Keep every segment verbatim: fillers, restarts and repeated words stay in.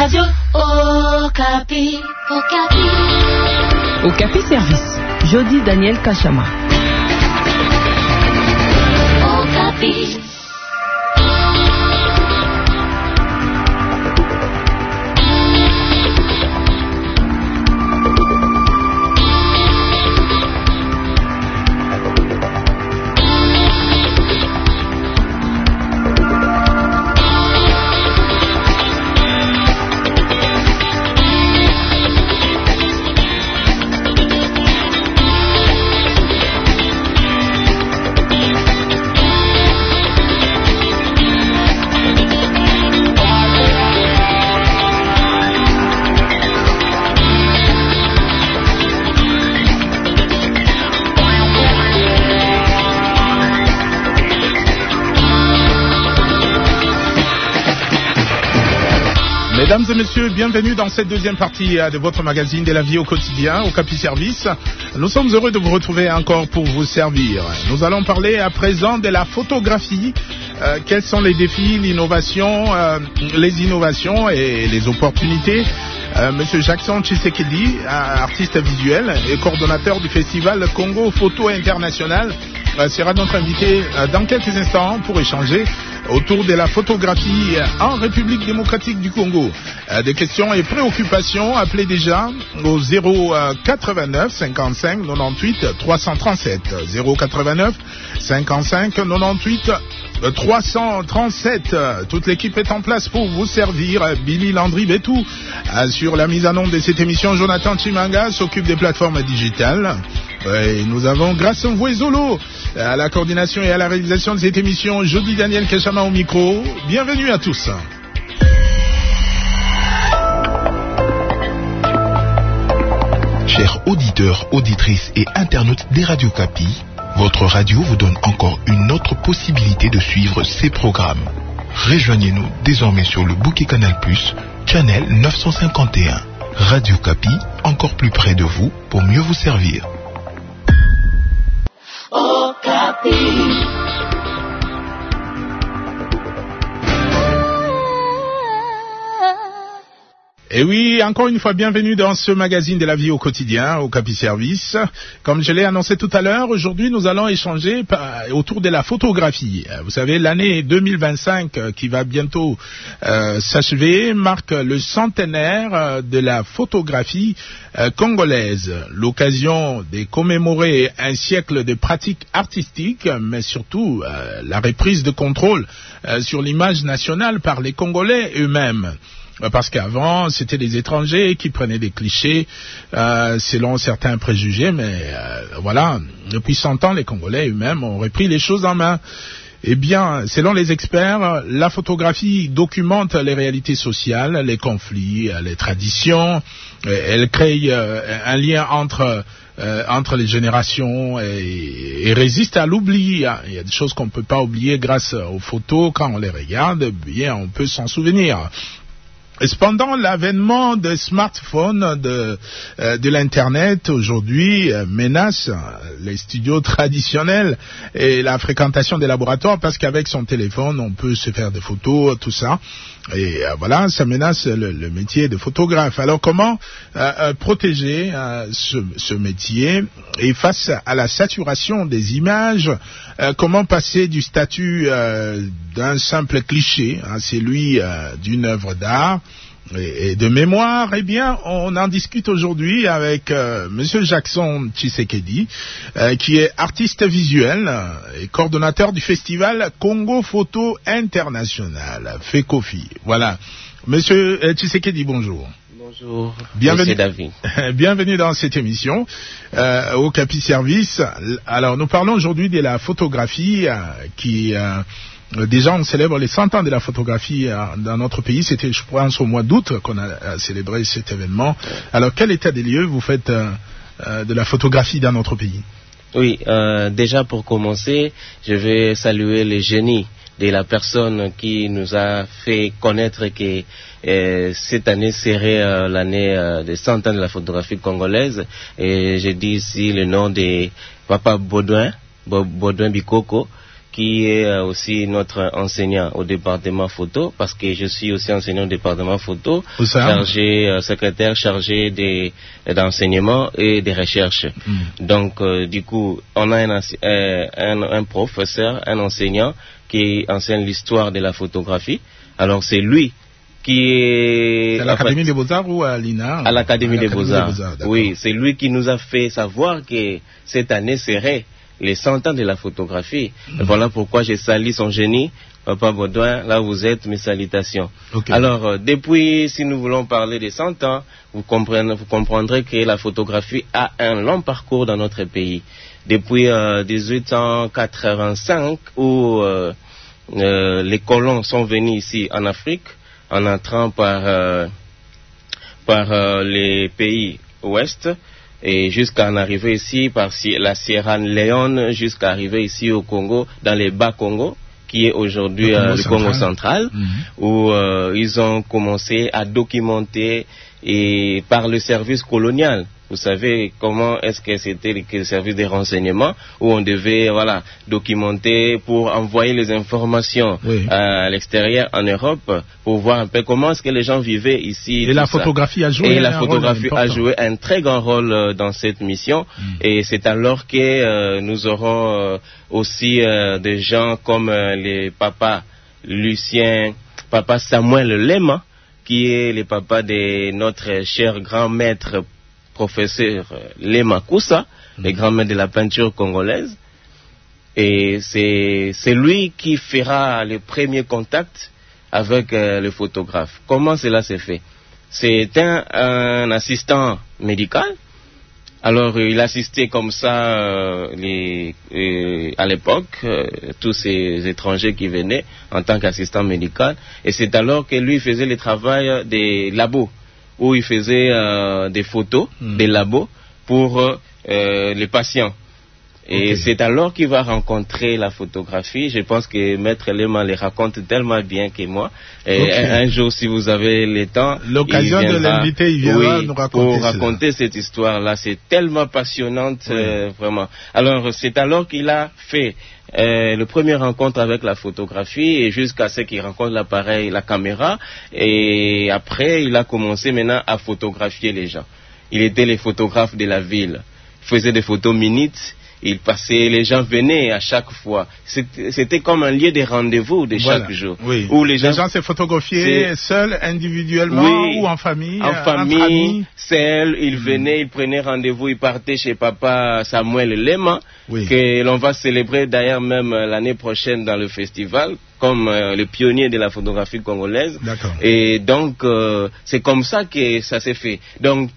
Radio Okapi. Okapi. Okapi Service. Jody Daniel Kachama. Okapi. Mesdames et messieurs, bienvenue dans cette deuxième partie de votre magazine de la vie au quotidien, Okapi Service. Nous sommes heureux de vous retrouver encore pour vous servir. Nous allons parler à présent de la photographie. Euh, quels sont les défis, l'innovation, euh, les innovations et les opportunités. Euh, Monsieur Jackson Tshisekedi, artiste visuel et coordonnateur du festival Congo Photo International, euh, sera notre invité euh, dans quelques instants pour échanger autour de la photographie en République démocratique du Congo. Euh, des questions et préoccupations, appelez déjà au zéro quatre-vingt-neuf cinquante-cinq quatre-vingt-huit trois cent trente-sept. zéro quatre-vingt-neuf cinquante-cinq quatre-vingt-huit trois cent trente-sept. Toute l'équipe est en place pour vous servir. Billy Landry Betou sur la mise en onde de cette émission. Jonathan Chimanga s'occupe des plateformes digitales. Et nous avons Grâce Mvouezolo à la coordination et à la réalisation de cette émission. Jody Daniel Kachama au micro. Bienvenue à tous. Chers auditeurs, auditrices et internautes des Radio Okapi, votre radio vous donne encore une autre possibilité de suivre ces programmes. Rejoignez-nous désormais sur le bouquet Canal plus, channel neuf cent cinquante et un. Radio Okapi, encore plus près de vous pour mieux vous servir. Okapi. Et oui, encore une fois, bienvenue dans ce magazine de la vie au quotidien, Okapi Service. Comme je l'ai annoncé tout à l'heure, aujourd'hui nous allons échanger autour de la photographie. Vous savez, l'année deux mille vingt-cinq qui va bientôt euh, s'achever marque le centenaire de la photographie euh, congolaise. L'occasion de commémorer un siècle de pratiques artistiques, mais surtout euh, la reprise de contrôle euh, sur l'image nationale par les Congolais eux-mêmes. Parce qu'avant, c'était les étrangers qui prenaient des clichés euh, selon certains préjugés, mais euh, voilà, depuis cent ans, les Congolais eux-mêmes ont repris les choses en main. Eh bien, selon les experts, la photographie documente les réalités sociales, les conflits, les traditions. Elle crée euh, un lien entre euh, entre les générations et, et résiste à l'oubli. Il y a des choses qu'on ne peut pas oublier grâce aux photos. Quand on les regarde, bien, on peut s'en souvenir. Cependant, l'avènement des smartphones, de, euh, de l'Internet aujourd'hui euh, menace les studios traditionnels et la fréquentation des laboratoires parce qu'avec son téléphone, on peut se faire des photos, tout ça. Et euh, voilà, ça menace le, le métier de photographe. Alors comment euh, euh, protéger euh, ce, ce métier et face à la saturation des images, euh, comment passer du statut euh, d'un simple cliché, hein, celui euh, d'une œuvre d'art et de mémoire? Eh bien, on en discute aujourd'hui avec euh, Monsieur Jackson Tshisekedi, euh, qui est artiste visuel et coordonnateur du festival Congo Photo International, FECOFI. Voilà. Monsieur euh, Tshisekedi, bonjour. Bonjour. Bienvenue, David. Bienvenue dans cette émission euh, au Okapi Service. Alors, nous parlons aujourd'hui de la photographie euh, qui... Euh, Déjà, on célèbre les cent ans de la photographie dans notre pays. C'était, je pense, au mois d'août qu'on a célébré cet événement. Alors, quel état des lieux vous faites euh, de la photographie dans notre pays? Oui, euh, déjà pour commencer, je vais saluer le génie de la personne qui nous a fait connaître que euh, cette année serait euh, l'année euh, des cent ans de la photographie congolaise. Et je dis ici le nom de Papa Baudouin, Baudouin Bikoko, qui est euh, aussi notre enseignant au département photo, parce que je suis aussi enseignant au département photo, chargé, euh, secrétaire chargé des, d'enseignement et des recherches. Mm. Donc, euh, du coup, on a un, euh, un, un professeur, un enseignant qui enseigne l'histoire de la photographie. Alors, c'est lui qui est... à l'Académie des Beaux-Arts ou à l'I N A? À l'Académie des Beaux-Arts. Oui, c'est lui qui nous a fait savoir que cette année serait les cent ans de la photographie. Mmh. Voilà pourquoi j'ai sali son génie. Papa Baudouin, là vous êtes, mes salutations. Okay. Alors, euh, depuis, si nous voulons parler des cent ans, vous comprendrez, vous comprendrez que la photographie a un long parcours dans notre pays. Depuis euh, dix-huit cent quatre-vingt-cinq, où euh, euh, les colons sont venus ici en Afrique, en entrant par, euh, par euh, les pays ouest, et jusqu'à en arriver ici par la Sierra Leone, jusqu'à arriver ici au Congo, dans les Bas-Congo, qui est aujourd'hui le Congo, euh, le Congo central, mmh. où euh, ils ont commencé à documenter et par le service colonial. Vous savez comment est-ce que c'était le service des renseignements, où on devait voilà documenter pour envoyer les informations oui. à l'extérieur en Europe, pour voir un peu comment est-ce que les gens vivaient ici. Et la photographie a joué et un la photographie rôle a joué un très grand rôle euh, dans cette mission. Mm. Et c'est alors que euh, nous aurons euh, aussi euh, des gens comme euh, les papas Lucien, papa Samuel Lema, qui est le papa de notre cher grand maître professeur Lema Koussa, mmh. le grand maître de la peinture congolaise. Et c'est, c'est lui qui fera le premier contact avec euh, le photographe. Comment cela s'est fait? C'est un, un assistant médical. Alors, il assistait comme ça euh, les, euh, à l'époque euh, tous ces étrangers qui venaient en tant qu'assistant médical. Et c'est alors que lui faisait le travail des labos, où il faisait euh, des photos mmh. des labos pour euh, les patients. Et okay. c'est alors qu'il va rencontrer la photographie. Je pense que Maître Lema les raconte tellement bien que moi. Et okay. un, un jour, si vous avez le temps, l'occasion il viendra, de l'inviter, il viendra oui, nous raconter pour cela. raconter cette histoire-là. C'est tellement passionnante, oui. euh, vraiment. Alors, c'est alors qu'il a fait Euh, le premier rencontre avec la photographie, et jusqu'à ce qu'il rencontre l'appareil, la caméra, et après il a commencé maintenant à photographier les gens. Il était le photographe de la ville, il faisait des photos minutes, il passait, les gens venaient à chaque fois. C'était, c'était comme un lieu de rendez-vous de voilà. chaque jour. Oui. Où les gens, les gens se photographiaient seuls, individuellement, oui. ou en famille. En famille, seuls, ils mmh. venaient, ils prenaient rendez-vous, ils partaient chez papa Samuel Lema, oui. que l'on va célébrer d'ailleurs même l'année prochaine dans le festival, comme euh, le pionnier de la photographie congolaise. D'accord. Et donc, euh, c'est comme ça que ça s'est fait. Donc,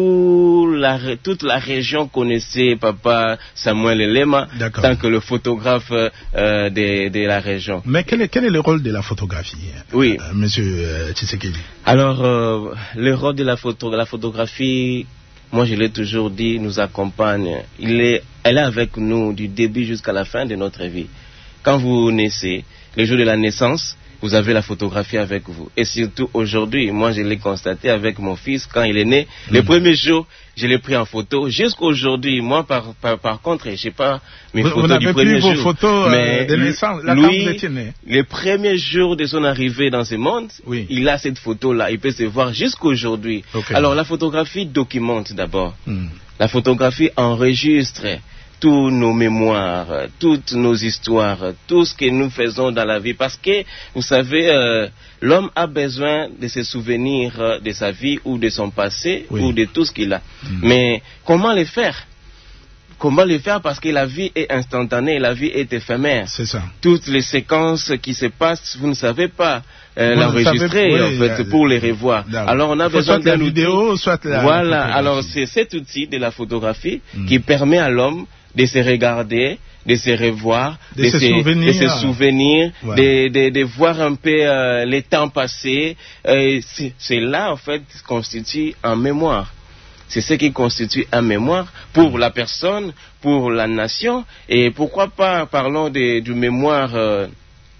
tout la, toute la région connaissait papa Samuel Lema, D'accord. tant que le photographe euh, de, de la région. Mais quel est, quel est le rôle de la photographie, oui. euh, monsieur euh, Tshisekedi? Alors, euh, le rôle de la, photo, la photographie, moi je l'ai toujours dit, nous accompagne. Il est, elle est avec nous du début jusqu'à la fin de notre vie. Quand vous naissez, le jour de la naissance, vous avez la photographie avec vous. Et surtout aujourd'hui, moi je l'ai constaté avec mon fils quand il est né. Mmh. Le premier jour, je l'ai pris en photo. Jusqu'aujourd'hui, moi par, par, par contre, je n'ai pas mes vous, photos vous du premier jour. Vous n'avez plus vos photos mais euh, de naissance, là, lui, quand vous étiez né. Les premiers jours de son arrivée dans ce monde, oui. il a cette photo-là. Il peut se voir jusqu'aujourd'hui. Okay. Alors la photographie documente d'abord. Mmh. La photographie enregistre tous nos mémoires, toutes nos histoires, tout ce que nous faisons dans la vie. Parce que, vous savez, euh, l'homme a besoin de se souvenir de sa vie ou de son passé, oui. ou de tout ce qu'il a. Mmh. Mais comment le faire? Comment le faire? Parce que la vie est instantanée, la vie est éphémère. C'est ça. Toutes les séquences qui se passent, vous ne savez pas euh, l'enregistrer, oui, en fait, pour les revoir. Là, alors on a besoin d'un outil. Vidéo, soit la voilà. Alors c'est cet outil de la photographie mmh. qui permet à l'homme de se regarder, de se revoir, de, de, se, se, souvenir. de se souvenir, voilà. de, de, de voir un peu euh, les temps passés. Euh, c'est, c'est là, en fait, qui constitue un mémoire. C'est ce qui constitue un mémoire pour la personne, pour la nation. Et pourquoi pas, parlons de, du mémoire euh,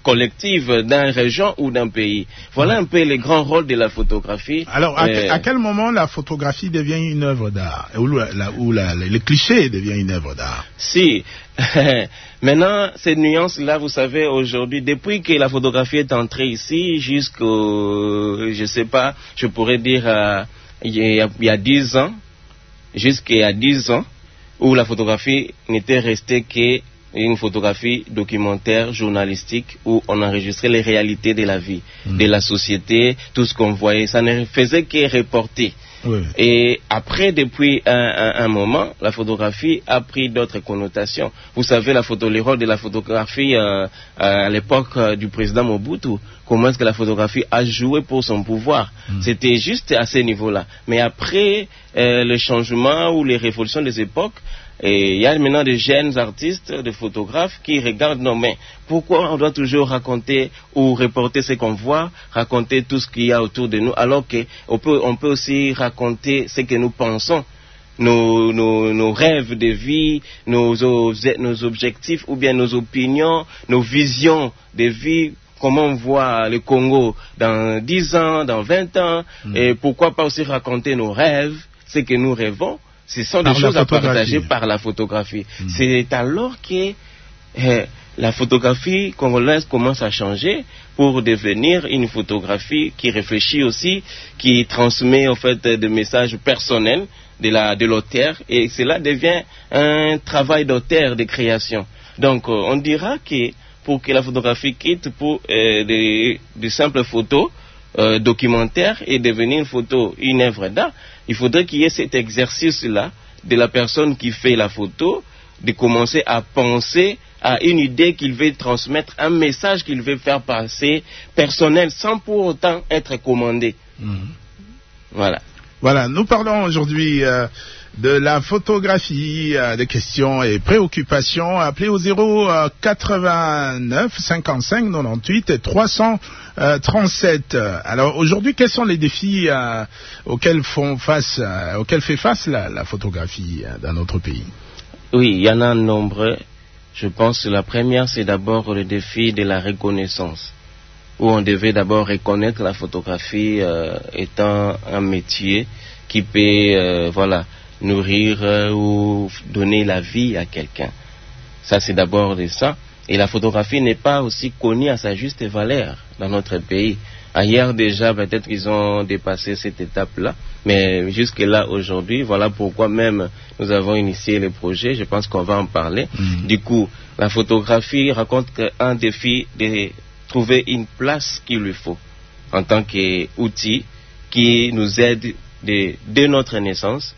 collective d'une région ou d'un pays. Voilà un peu les grands rôles de la photographie. Alors, à, euh, à quel moment la photographie devient une œuvre d'art, ou, la, la, ou la, le cliché devient une œuvre d'art? Si. Maintenant, cette nuance-là, vous savez, aujourd'hui, depuis que la photographie est entrée ici, jusqu'au, je sais pas, je pourrais dire, euh, il y a, il y a dix ans, jusqu'à dix ans, où la photographie n'était restée qu'une photographie documentaire, journalistique, où on enregistrait les réalités de la vie, mmh. de la société, tout ce qu'on voyait. Ça ne faisait que reporter. Oui. Et après, depuis un, un, un moment, la photographie a pris d'autres connotations. Vous savez, la photo, le rôle de la photographie euh, à l'époque euh, du président Mobutu, comment est-ce que la photographie a joué pour son pouvoir. Mm. C'était juste à ce niveau-là. Mais après euh, le changement ou les révolutions des époques, et il y a maintenant des jeunes artistes, des photographes qui regardent, non mais pourquoi on doit toujours raconter ou reporter ce qu'on voit, raconter tout ce qu'il y a autour de nous, alors qu'on peut, on peut aussi raconter ce que nous pensons, nos, nos, nos rêves de vie, nos, nos objectifs ou bien nos opinions, nos visions de vie. Comment on voit le Congo dans dix ans, dans vingt ans, mmh. et pourquoi pas aussi raconter nos rêves, ce que nous rêvons. Ce sont des choses à partager par la photographie. Mmh. C'est alors que eh, la photographie congolaise commence à changer pour devenir une photographie qui réfléchit aussi, qui transmet en fait des messages personnels de la de l'auteur, et cela devient un travail d'auteur de création. Donc euh, on dira que pour que la photographie quitte pour euh, des, des simples photos euh, documentaires et devenir une photo, une œuvre d'art, il faudrait qu'il y ait cet exercice-là de la personne qui fait la photo, de commencer à penser à une idée qu'il veut transmettre, un message qu'il veut faire passer personnel, sans pour autant être commandé. Mmh. Voilà. Voilà, nous parlons aujourd'hui euh, de la photographie, euh, des questions et préoccupations. Appelez au zéro quatre-vingt-neuf cinquante-cinq quatre-vingt-huit trois cent trente-sept. Alors aujourd'hui, quels sont les défis euh, auxquels font face, euh, auxquels fait face la, la photographie euh, dans notre pays? Oui, il y en a nombreux. Je pense que la première, c'est d'abord le défi de la reconnaissance, où on devait d'abord reconnaître la photographie euh, étant un métier qui peut euh, voilà, nourrir euh, ou donner la vie à quelqu'un. Ça, c'est d'abord de ça. Et la photographie n'est pas aussi connue à sa juste valeur dans notre pays. Ailleurs déjà, peut-être qu'ils ont dépassé cette étape-là, mais jusque-là, aujourd'hui, voilà pourquoi même nous avons initié le projet. Je pense qu'on va en parler. Mmh. Du coup, la photographie raconte un défi de trouver une place qu'il lui faut en tant qu'outil qui nous aide de, de notre naissance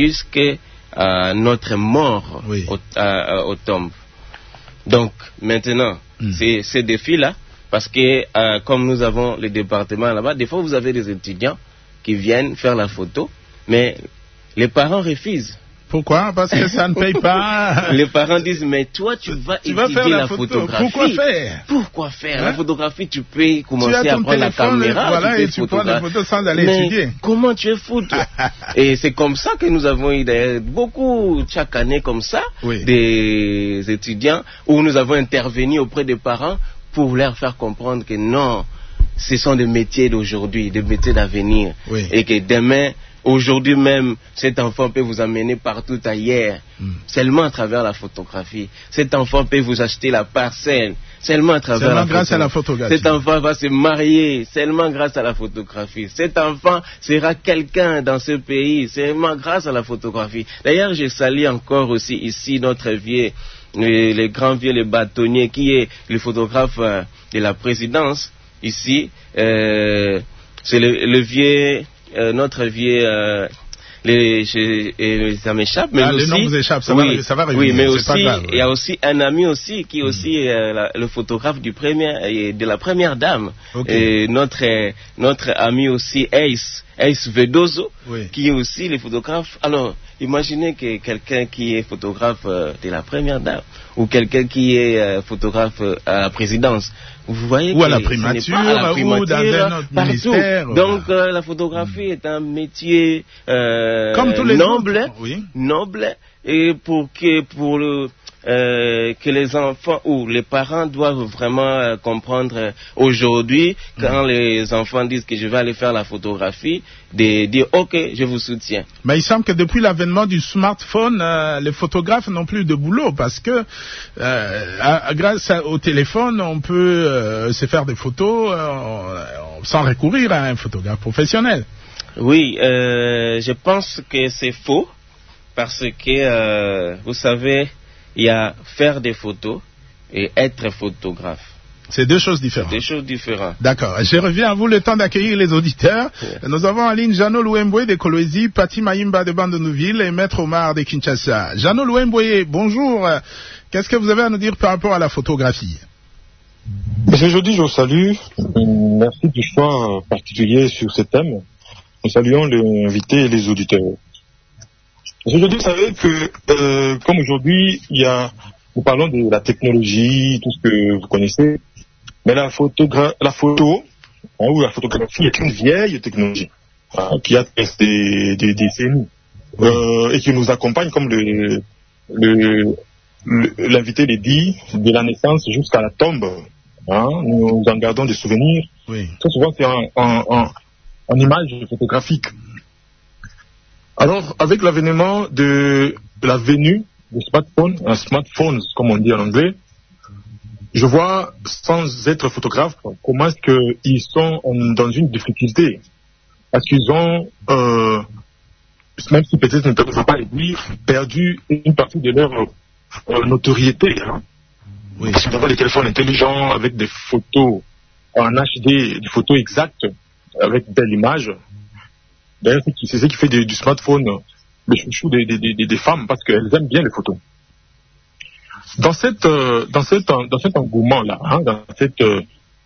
jusqu'à notre mort, oui. au, à, au tombe. Donc, maintenant, mmh. c'est ce défi-là, parce que euh, comme nous avons le département là-bas, des fois vous avez des étudiants qui viennent faire la photo, mais les parents refusent. Pourquoi? Parce que ça ne paye pas. Les parents disent, mais toi, tu vas tu étudier vas faire la, la photo. Photographie. Pourquoi faire? Pourquoi faire? Hein? La photographie, tu peux commencer tu à prendre la caméra. Voilà, tu et tu prends les photos sans aller mais étudier. Comment tu es fou, toi? Et c'est comme ça que nous avons eu des, beaucoup, chaque année comme ça, oui. des étudiants, où nous avons intervenu auprès des parents pour leur faire comprendre que non, ce sont des métiers d'aujourd'hui, des métiers d'avenir. Oui. Et que demain, aujourd'hui même, cet enfant peut vous amener partout ailleurs, mm. seulement à travers la photographie. Cet enfant peut vous acheter la parcelle, seulement à travers seulement la grâce à la photographie. Cet enfant va se marier, seulement grâce à la photographie. Cet enfant sera quelqu'un dans ce pays, seulement grâce à la photographie. D'ailleurs, je salue encore aussi ici notre vieux, le, le grand vieux, le bâtonnier, qui est le photographe euh, de la présidence, ici. Euh, c'est le, le vieux... Euh, notre vieux, euh, les, je, euh, ça m'échappe, mais ah, aussi, les noms vous échappent, ça, oui, va, ça va revenir, oui, mais aussi, pas grave, il y a aussi un ami aussi qui est mm. aussi euh, la, le photographe du premier, de la première dame, okay. Et notre notre ami aussi Ace, Ace Vedoso, oui. qui est aussi le photographe. Alors, imaginez que quelqu'un qui est photographe euh, de la première dame ou quelqu'un qui est euh, photographe euh, à la présidence. Vous voyez ou à la primature, à la primature ou dans un autre partout. Ministère. Donc euh, la photographie mmh. est un métier euh, comme tous les noble, autres, oui. noble, et pour que pour le euh, que les enfants ou les parents doivent vraiment euh, comprendre euh, aujourd'hui, quand mmh. les enfants disent que je vais aller faire la photographie, de dire ok, je vous soutiens. Mais il semble que depuis l'avènement du smartphone, euh, les photographes n'ont plus de boulot parce que euh, à, grâce à, au téléphone, on peut euh, se faire des photos euh, sans recourir à un photographe professionnel. Oui, euh, je pense que c'est faux parce que, euh, vous savez, il y a faire des photos et être photographe. C'est deux choses différentes. Deux choses différentes. D'accord. Je reviens à vous le temps d'accueillir les auditeurs. Yeah. Nous avons en ligne Jano Louemboué de Kolwezi, Pati Maïmba de Bandenouville et Maître Omar de Kinshasa. Jano Louemboué, bonjour. Qu'est-ce que vous avez à nous dire par rapport à la photographie? Monsieur Jody, je vous salue. Merci du choix particulier sur ce thème. Nous saluons les invités et les auditeurs. Monsieur Jody, vous savez que, euh, comme aujourd'hui, il y a, nous parlons de la technologie, tout ce que vous connaissez, mais la, photogra- la photo, ou la photographie est une vieille technologie, hein, qui a des, des décennies, euh, et qui nous accompagne, comme le, le, le, l'invité l'a dit, de la naissance jusqu'à la tombe. Hein, nous en gardons des souvenirs. Oui. Très souvent, c'est en, en, en, en image photographique. Alors, avec l'avènement de la venue des smartphones, un smartphone, comme on dit en anglais, je vois, sans être photographe, comment est-ce qu'ils sont dans une difficulté. Parce qu'ils ont, euh, même si peut-être ne peuvent pas le dire, perdu une partie de leur euh, notoriété. Hein. Oui. Parce qu'on a des téléphones intelligents avec des photos en H D, des photos exactes, avec belle image. D'ailleurs, c'est ce qui fait du smartphone le chouchou des, des, des, des femmes, parce qu'elles aiment bien les photos. Dans cette, euh, dans cette, dans cet engouement-là, hein, dans cette euh,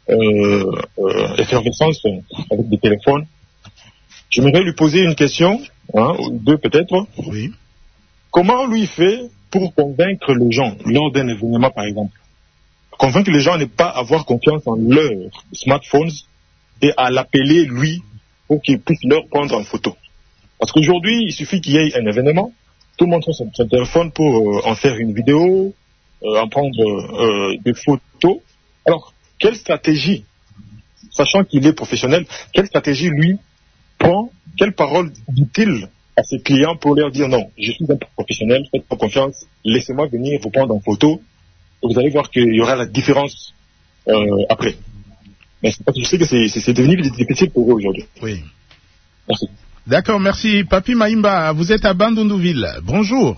euh, effervescence avec des téléphones, j'aimerais lui poser une question, hein, ou deux peut-être. Oui. Comment lui fait pour convaincre les gens lors d'un événement, par exemple? Convaincre les gens à ne pas avoir confiance en leurs smartphones et à l'appeler lui pour qu'il puisse leur prendre en photo. Parce qu'aujourd'hui, il suffit qu'il y ait un événement, tout le monde prend son, son téléphone pour euh, en faire une vidéo, euh, en prendre euh, des photos. Alors, quelle stratégie, sachant qu'il est professionnel, quelle stratégie lui prend, quelle parole dit-il à ses clients pour leur dire non, je suis un professionnel, faites-moi confiance, laissez-moi venir vous prendre en photo, et vous allez voir qu'il y aura la différence euh, après. Mais je sais que c'est, c'est, c'est devenu difficile pour eux aujourd'hui. Oui. Merci. D'accord, merci. Papi Maïmba, vous êtes à Bandundouville. Bonjour.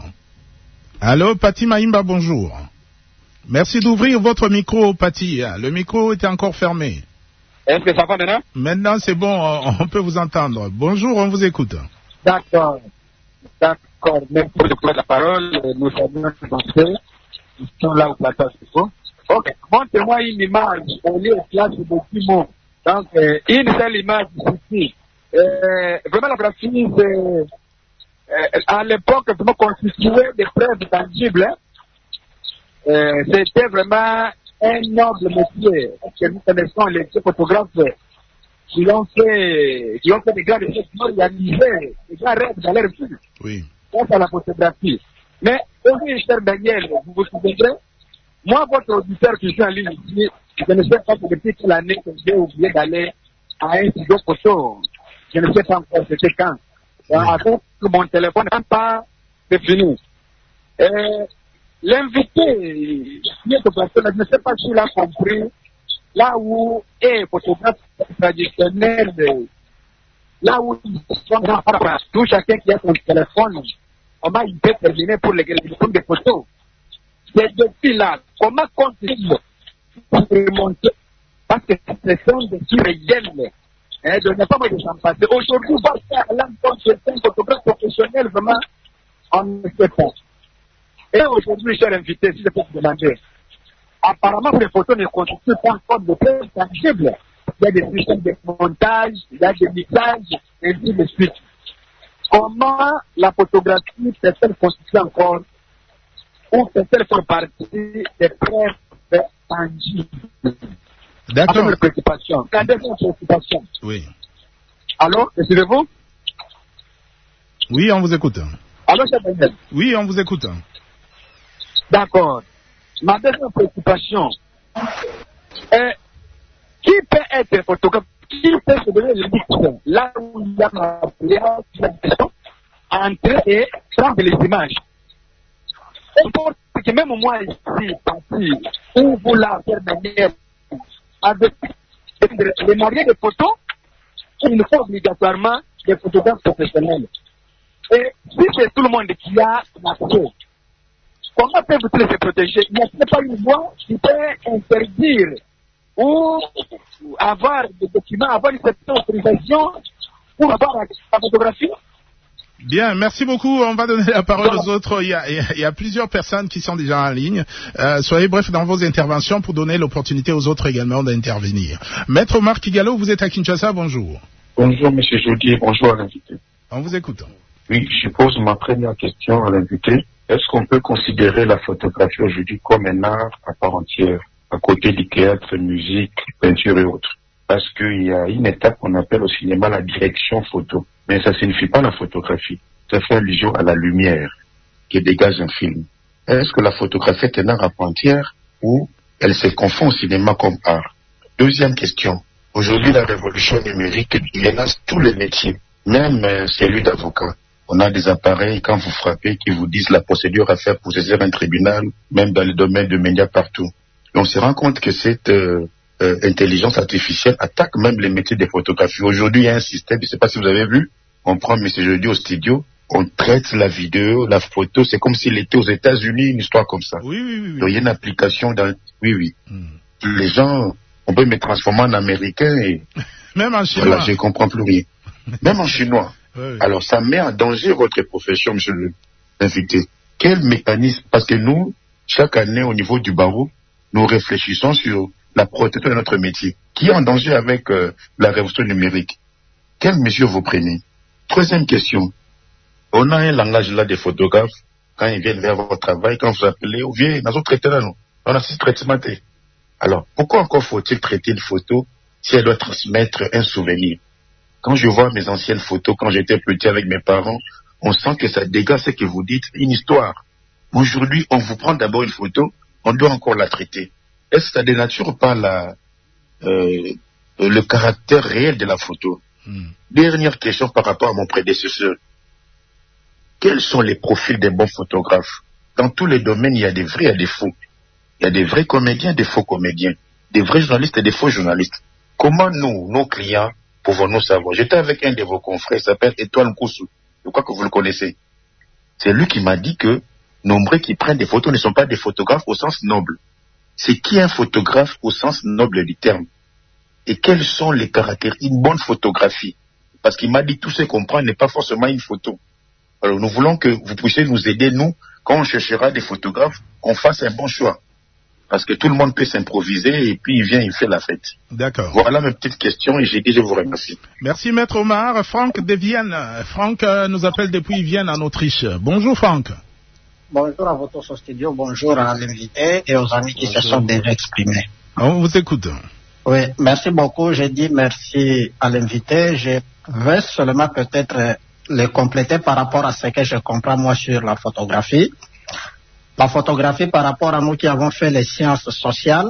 Allô, Pati Maïmba, bonjour. Merci d'ouvrir votre micro, Pati. Le micro était encore fermé. Est-ce que ça va maintenant? Maintenant, c'est bon, on peut vous entendre. Bonjour, on vous écoute. D'accord. D'accord. Même pour le prendre la parole, nous saluons les Français. Ils sont là au plateau, c'est faux. Ok. Montrez-moi une image au lieu de classe de petits mots. Donc, euh, une seule image ici. Euh, vraiment, la graphie, c'est, euh, à l'époque, vraiment constitué des preuves tangibles. Hein. Euh, c'était vraiment un noble métier. Parce que nous connaissons les photographes qui ont fait, qui ont fait des grands essais, qui ont réalisé des grands rêves dans leur vie. Oui. Grâce à la photographie. Mais, aujourd'hui, cher Daniel, vous vous souvenez, moi, votre auditeur qui est en ligne ici, je ne sais pas depuis quelle année que j'ai oublié d'aller à un studio photo. Je ne sais pas encore c'était quand. Oui. Avec mon téléphone, n'a pas défini. Euh, L'invité, je ne sais pas s'il a compris, là où est photographe traditionnel, là où tout chacun qui a son téléphone, comment il peut terminer pour les téléphones de photos. C'est depuis là, comment compte-t-il remonter? Parce que ce sont des qui réels. Hein, je n'ai pas moi de s'en passer. Aujourd'hui, on va faire l'encontre d'un photographe professionnel, vraiment, on ne sait pas. Et aujourd'hui, cher invité, si je peux vous demander, apparemment, les photos ne constituent pas encore de preuves tangibles. Il y a des systèmes de montage, il y a des mixages, et ainsi de suite. Comment la photographie peut-elle constituer encore, ou peut-elle faire partie des preuves tangibles? D'accord. La préoccupation. La deuxième préoccupation. Oui. Allô, excusez-vous? Oui, on vous écoute. Allô, cher Daniel? Oui, on vous écoute. D'accord. Ma deuxième préoccupation est qui peut être photographe, qui peut se donner le luxe, là où il y a ma question, entrer et prendre les images. On pense que même moi ici, parti, où vous la faire manière, avec les mariés de photos, il nous faut obligatoirement des photographes professionnels. Et si c'est tout le monde qui a l'accès, comment peut-vous se protéger? Il n'y a pas une loi qui peut interdire ou avoir des documents, avoir une certaine autorisation pour avoir la photographie? Bien, merci beaucoup. On va donner la parole aux autres. Il y a, il y a plusieurs personnes qui sont déjà en ligne. Euh, soyez bref dans vos interventions pour donner l'opportunité aux autres également d'intervenir. Maître Omar Kigalo, vous êtes à Kinshasa, bonjour. Bonjour, monsieur Jody, et bonjour à l'invité. On vous écoute. Oui, je pose ma première question à l'invité. Est-ce qu'on peut considérer la photographie aujourd'hui comme un art à part entière, à côté du théâtre, musique, peinture et autres? Parce qu'il y a une étape qu'on appelle au cinéma la direction photo. Mais ça ne signifie pas la photographie. Ça fait allusion à la lumière qui dégage un film. Est-ce que la photographie est un art à part entière ou elle se confond au cinéma comme art? Deuxième question. Aujourd'hui, la révolution numérique menace tous les métiers, même euh, celui d'avocat. On a des appareils, quand vous frappez, qui vous disent la procédure à faire pour saisir un tribunal, même dans le domaine de médias partout. Et on se rend compte que cette euh, euh, intelligence artificielle attaque même les métiers des photographies. Aujourd'hui, il y a un système, je ne sais pas si vous avez vu, on prend M. Jeudi au studio, on traite la vidéo, la photo, c'est comme s'il était aux États-Unis, une histoire comme ça. Oui, oui, oui. oui. Donc, il y a une application dans... Oui, oui. Hmm. Les gens, on peut me transformer en américain et... Même en chinois. Voilà, je ne comprends plus rien. Même en chinois. Oui, oui. Alors, ça met en danger votre profession, monsieur l'invité. Quel mécanisme? Parce que nous, chaque année, au niveau du barreau, nous réfléchissons sur la protection de notre métier, qui est en danger avec euh, la révolution numérique. Quelles mesures vous prenez? Troisième question. On a un langage là des photographes, quand ils viennent vers votre travail, quand vous appelez, ou viennent dans notre traitement, nous. On a six traitements. Alors, pourquoi encore faut-il traiter une photo si elle doit transmettre un souvenir? Quand je vois mes anciennes photos, quand j'étais petit avec mes parents, on sent que ça dégage ce que vous dites, une histoire. Aujourd'hui, on vous prend d'abord une photo, on doit encore la traiter. Est-ce que ça dénature pas la, euh, le caractère réel de la photo? hmm. Dernière question par rapport à mon prédécesseur. Quels sont les profils des bons photographes? Dans tous les domaines, il y a des vrais et des faux. Il y a des vrais comédiens, des faux comédiens, des vrais journalistes et des faux journalistes. Comment nous, nos clients, pouvons-nous savoir? J'étais avec un de vos confrères, il s'appelle Étoile Nkoussou. Je crois que vous le connaissez. C'est lui qui m'a dit que nombreux qui prennent des photos ne sont pas des photographes au sens noble. C'est qui un photographe au sens noble du terme? Et quels sont les caractères d'une bonne photographie? Parce qu'il m'a dit tout ce qu'on prend n'est pas forcément une photo. Alors nous voulons que vous puissiez nous aider, nous, quand on cherchera des photographes, qu'on fasse un bon choix. Parce que tout le monde peut s'improviser et puis il vient, il fait la fête. D'accord. Voilà mes petites questions et j'ai dit je vous remercie. Merci Maître Omar. Franck de Vienne. Franck euh, nous appelle depuis Vienne en Autriche. Bonjour Franck. Bonjour à votre studio, bonjour à l'invité et aux amis qui bonjour. Se sont déjà exprimés. On vous écoute. Oui, merci beaucoup. Je dis merci à l'invité. Je vais seulement peut-être le compléter par rapport à ce que je comprends moi sur la photographie. La photographie par rapport à nous qui avons fait les sciences sociales,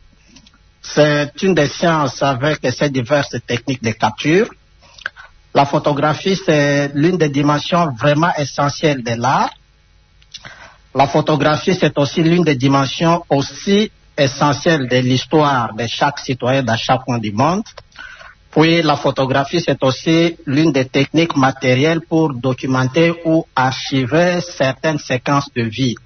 c'est une des sciences avec ses diverses techniques de capture. La photographie, c'est l'une des dimensions vraiment essentielles de l'art. La photographie, c'est aussi l'une des dimensions aussi essentielles de l'histoire de chaque citoyen dans chaque coin du monde. Puis la photographie, c'est aussi l'une des techniques matérielles pour documenter ou archiver certaines séquences de vie.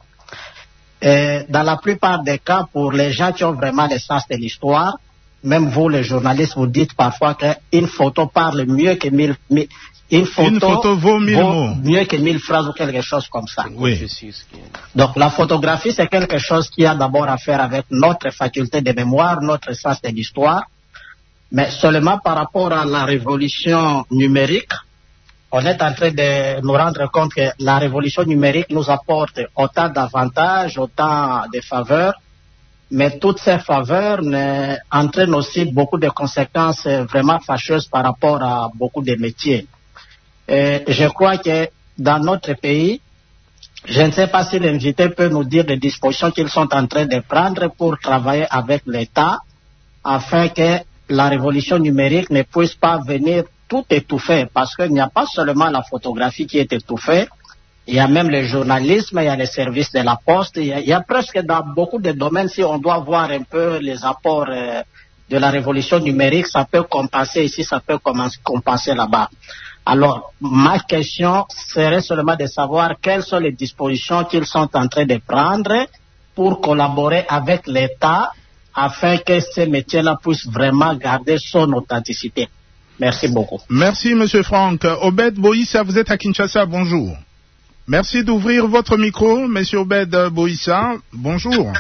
Et dans la plupart des cas, pour les gens qui ont vraiment le sens de l'histoire, même vous, les journalistes, vous dites parfois qu'une photo parle mieux que mille, mille une, photo une photo vaut mille vaut mots. Mieux que mille phrases ou quelque chose comme ça. Oui. Donc la photographie, c'est quelque chose qui a d'abord à faire avec notre faculté de mémoire, notre sens de l'histoire, mais seulement par rapport à la révolution numérique, on est en train de nous rendre compte que la révolution numérique nous apporte autant d'avantages, autant de faveurs, mais toutes ces faveurs entraînent aussi beaucoup de conséquences vraiment fâcheuses par rapport à beaucoup de métiers. Et je crois que dans notre pays, Je ne sais pas si l'invité peut nous dire les dispositions qu'ils sont en train de prendre pour travailler avec l'État afin que la révolution numérique ne puisse pas venir tout étouffer, parce qu'il n'y a pas seulement la photographie qui est étouffée, il y a même le journalisme, il y a les services de la poste, il y a, il y a presque dans beaucoup de domaines, si on doit voir un peu les apports euh, de la révolution numérique, ça peut compenser ici, ça peut compenser là-bas. Alors, ma question serait seulement de savoir quelles sont les dispositions qu'ils sont en train de prendre pour collaborer avec l'État afin que ces métiers-là puissent vraiment garder son authenticité. Merci beaucoup. Merci, Monsieur Franck. Obed Boïssa, vous êtes à Kinshasa, bonjour. Merci d'ouvrir votre micro, Monsieur Obed Boïssa, bonjour.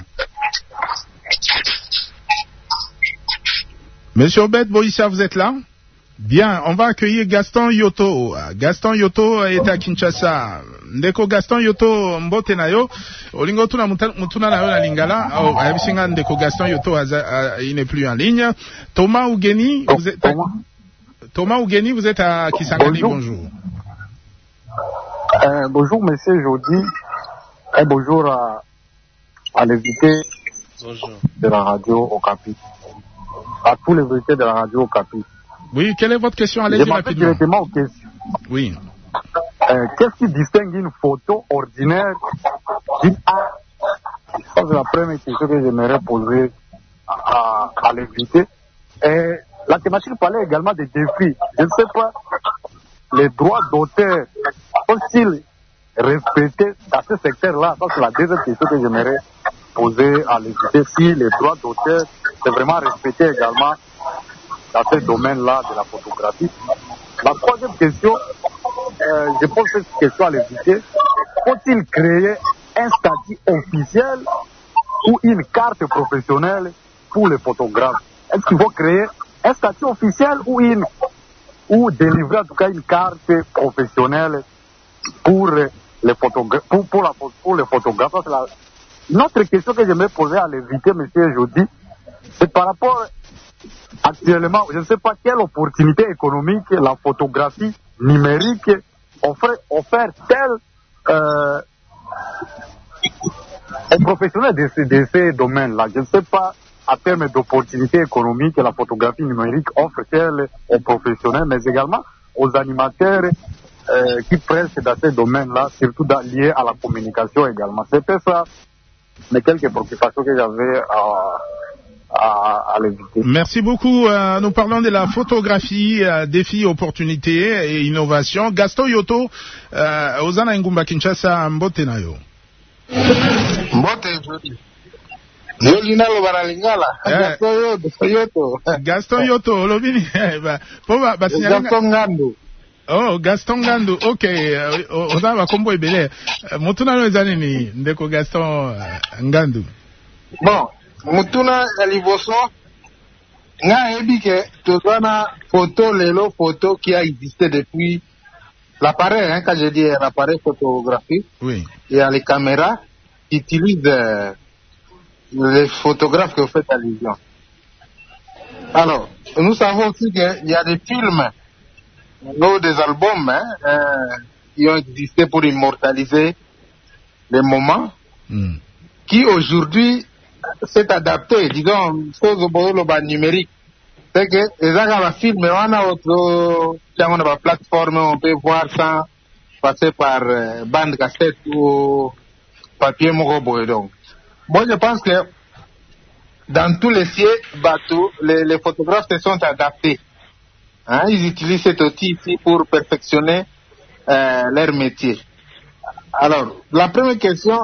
Monsieur Obed Boïssa, vous êtes là? Bien, on va accueillir Gaston Yoto. Gaston Yoto est à Kinshasa. Ndeko Gaston Yoto mbote na yo. Olingo tuna mutuna na yo na lingala. Oh, abisinga ndeko Gaston Yoto aza, il n'est plus en ligne. Thomas Ougeni, oh, vous êtes à... Thomas Ougeni, vous êtes à Kisangani, bonjour. Bonjour, euh, bonjour monsieur Jody. Et bonjour à, à l'invité de la radio Okapi. À tous les invités de la radio Okapi. Oui, quelle est votre question? Allez-y rapidement. Directement aux questions. Oui. Euh, qu'est-ce qui distingue une photo ordinaire d'une art? Ça, c'est la première question que j'aimerais poser à, à l'invité. Et la thématique parlait également des défis. Je ne sais pas, les droits d'auteur sont-ils respectés dans ce secteur-là? Ça, c'est la deuxième question que j'aimerais poser à l'invité. Si les droits d'auteur sont vraiment respectés également dans ce domaine-là de la photographie. La troisième question, euh, je pose cette question à l'invité. Faut-il créer un statut officiel ou une carte professionnelle pour les photographes? Est-ce qu'il faut créer un statut officiel ou une ou délivrer en tout cas une carte professionnelle pour les photographes pour, pour, la, pour les photographes? C'est la... Une autre question que j'aimerais poser à l'invité, monsieur Jody, c'est par rapport actuellement, je ne sais pas quelle opportunité économique la photographie numérique offre, offre telle euh, aux professionnels de, ce, de ces domaines-là. Je ne sais pas à terme d'opportunités économiques la photographie numérique offre telle aux professionnels, mais également aux animateurs euh, qui pressent dans ces domaines-là, surtout dans, liés à la communication également. C'était ça, mais quelques préoccupations que j'avais à... À, à Merci beaucoup. Euh, nous parlons de la photographie, euh, défis, opportunités et innovation. Gaston Yoto, euh, Ozana Ngumba Kinshasa, Mbote Nayo. Mbote Jodi. Yolina lo baralingala. Gaston Yoto. Gaston Yoto, lobini. Gaston Ngando. Oh, Gaston Ngando. Ok. Ozana Bakombo Ebele. Motuna no ezane ni ndeko Gaston Ngando. Bon. Mutuna ya liboso nga yebi ke tozana photo lelo photo qui a existé depuis l'appareil, hein, quand je dis l'appareil photographique. Oui. Il y a les caméras qui utilisent euh, les photographes qui ont fait allusion. Alors, nous savons aussi qu'il y a des films ou des albums hein, euh, qui ont existé pour immortaliser les moments mm. qui aujourd'hui c'est adapté, disons, le numérique. C'est que les gens qui filment, on a une plateforme, on peut voir sans passer par euh, bande cassette ou papier morobo. Donc, moi, je pense que dans tous les sièges bateaux, les, les photographes se sont adaptés. Hein, ils utilisent cet outil ici pour perfectionner euh, leur métier. Alors, la première question,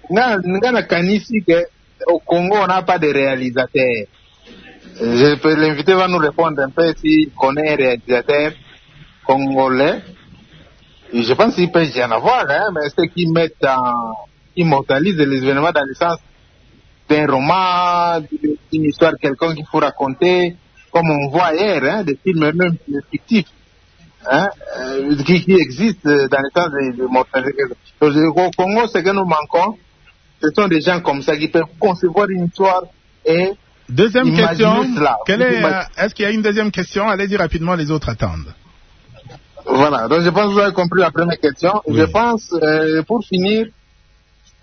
au Congo, on n'a pas de réalisateur. Je peux l'inviter va nous répondre un peu s'il connaît un réalisateur congolais. Et je pense qu'il peut y en avoir, hein, mais ceux qui mettent en, immortalisent les événements dans le sens d'un roman, d'une histoire quelqu'un qu'il faut raconter, comme on voit ailleurs, hein, des films même fictifs, hein, euh, qui, qui existent dans le sens de, de mortalité. Donc, au Congo, ce que nous manquons, ce sont des gens comme ça qui peuvent concevoir une histoire et deuxième question. Quelle est, euh, est-ce qu'il y a une deuxième question? Allez-y rapidement, les autres attendent. Voilà, donc je pense que vous avez compris la première question. Oui. Je pense, euh, pour finir,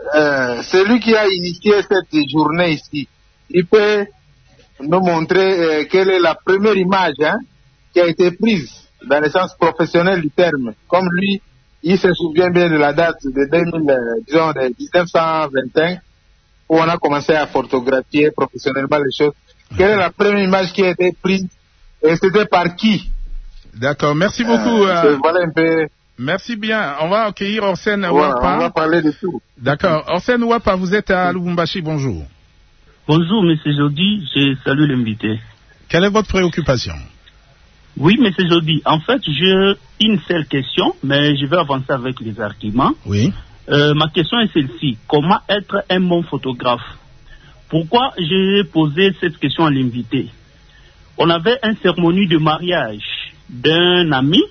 euh, celui qui a initié cette journée ici, il peut nous montrer euh, quelle est la première image hein, qui a été prise dans le sens professionnel du terme. Comme lui, il se souvient bien de la date de, deux mille, euh, disons, de dix-neuf cent vingt et un où on a commencé à photographier professionnellement les choses. Quelle est la première image qui a été prise et c'était par qui? D'accord, merci beaucoup. Euh, euh, voilà un peu... Merci bien. On va accueillir Orsène Ouais, Wapa. on va parler de tout. D'accord. Orsène Wapa, vous êtes à Lubumbashi, bonjour. Bonjour, monsieur Jody, je salue l'invité. Quelle est votre préoccupation? Oui, monsieur Jody, en fait, j'ai une seule question, mais je vais avancer avec les arguments. Oui. Euh, ma question est celle-ci. Comment être un bon photographe? Pourquoi j'ai posé cette question à l'invité? On avait une cérémonie de mariage d'un ami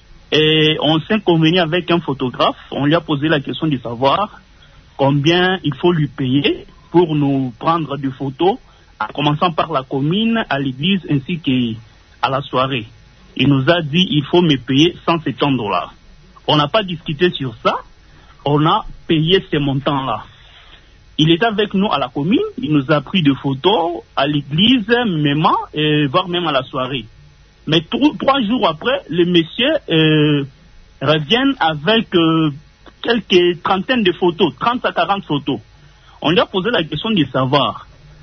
et on s'est convenu avec un photographe. On lui a posé la question de savoir combien il faut lui payer pour nous prendre des photos, en commençant par la commune, à l'église ainsi qu'à la soirée. Il nous a dit il faut me payer cent septante dollars. On n'a pas discuté sur ça. On a payé ces montants-là. Il était avec nous à la commune, il nous a pris des photos à l'église, même, et voire même à la soirée. Mais trois jours après, le monsieur euh, revient avec euh, quelques trentaines de photos, trente à quarante photos. On lui a posé la question de savoir,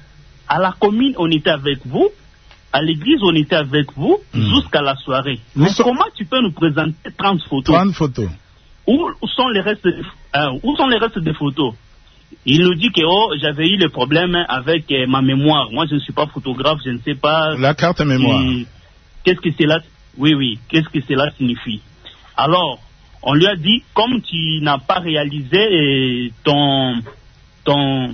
à la commune, on était avec vous, à l'église, on était avec vous, mmh. jusqu'à la soirée. Mais so- comment tu peux nous présenter trente photos? trente photos. Où sont les restes, euh, où sont les restes des photos? Il nous dit que oh, j'avais eu le problème avec euh, ma mémoire. Moi, je ne suis pas photographe, je ne sais pas. La carte mémoire. Et, qu'est-ce que cela? Oui, oui. Qu'est-ce que cela signifie? Alors, on lui a dit, comme tu n'as pas réalisé euh, ton, ton,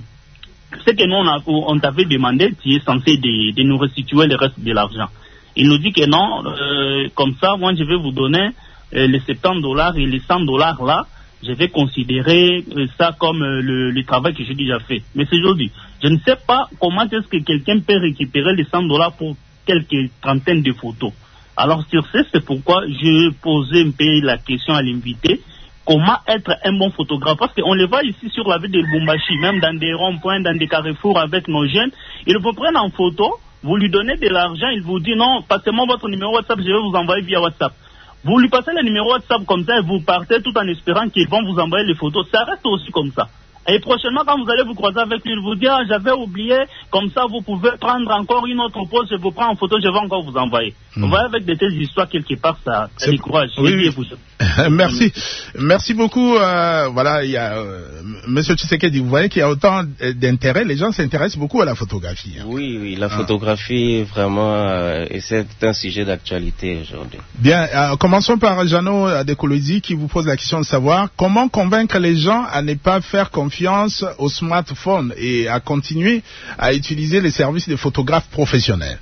ce que nous on, a, on t'avait demandé, tu es censé de, de nous restituer le reste de l'argent. Il nous dit que non, euh, comme ça, moi, je vais vous donner euh, les soixante-dix dollars et les cent dollars là. Je vais considérer ça comme euh, le, le travail que j'ai déjà fait. Mais c'est aujourd'hui. Je ne sais pas comment est-ce que quelqu'un peut récupérer les cent dollars pour quelques trentaines de photos. Alors sur ce, c'est pourquoi je posais un peu la question à l'invité. Comment être un bon photographe? Parce qu'on les voit ici sur la ville de Lubumbashi, même dans des ronds-points, dans des carrefours avec nos jeunes. Ils vous prennent en photo, vous lui donnez de l'argent, il vous dit non, passez-moi votre numéro WhatsApp, je vais vous envoyer via WhatsApp. Vous lui passez le numéro WhatsApp comme ça et vous partez tout en espérant qu'ils vont vous envoyer les photos. Ça reste aussi comme ça. Et prochainement, quand vous allez vous croiser avec lui, il vous dit ah, j'avais oublié, comme ça vous pouvez prendre encore une autre pause, je vous prends en photo, je vais encore vous envoyer. Mmh. Vous voyez, avec de telles histoires, quelque part, ça, ça décourage. Oui, oui. Vous... Merci. Merci beaucoup. Euh, voilà, il y a euh, Monsieur Tshisekedi, vous voyez qu'il y a autant d'intérêt, les gens s'intéressent beaucoup à la photographie. Hein. Oui, oui, la photographie, ah. vraiment, euh, et c'est un sujet d'actualité aujourd'hui. Bien, euh, commençons par Jeannot Adekolodi qui vous pose la question de savoir comment convaincre les gens à ne pas faire confiance au smartphone et à continuer à utiliser les services des photographes professionnels.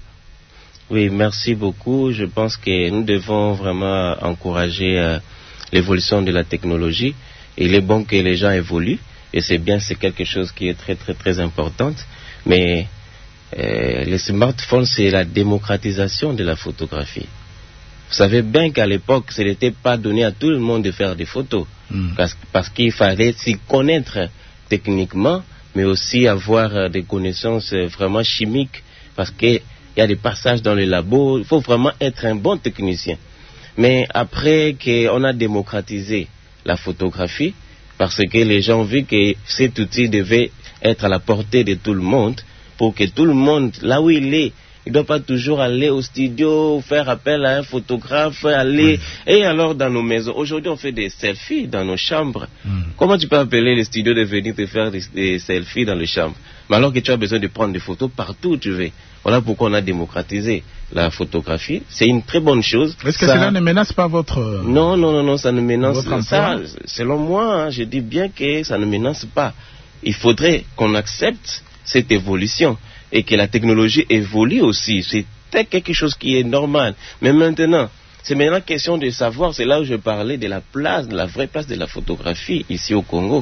Oui, merci beaucoup. Je pense que nous devons vraiment encourager euh, l'évolution de la technologie. Il est bon que les gens évoluent et c'est bien, c'est quelque chose qui est très très très important. Mais euh, les smartphones, c'est la démocratisation de la photographie. Vous savez bien qu'à l'époque, ce n'était pas donné à tout le monde de faire des photos mmh. parce, parce qu'il fallait s'y connaître techniquement, mais aussi avoir euh, des connaissances euh, vraiment chimiques parce que il y a des passages dans les labos, il faut vraiment être un bon technicien. Mais après qu'on a démocratisé la photographie, parce que les gens ont vu que cet outil devait être à la portée de tout le monde, pour que tout le monde, là où il est, il ne doit pas toujours aller au studio, faire appel à un photographe, aller... Oui. Et alors dans nos maisons, aujourd'hui on fait des selfies dans nos chambres. Mm. Comment tu peux appeler les studios de venir te faire des, des selfies dans les chambres? Mais alors que tu as besoin de prendre des photos partout où tu veux. Voilà pourquoi on a démocratisé la photographie. C'est une très bonne chose. Est-ce que ça... cela ne menace pas votre... Non, non, non, non, ça ne menace pas. Ça, selon moi, hein, je dis bien que ça ne menace pas. Il faudrait qu'on accepte cette évolution et que la technologie évolue aussi. C'est quelque chose qui est normal. Mais maintenant, c'est maintenant question de savoir, c'est là où je parlais de la place, de la vraie place de la photographie ici au Congo.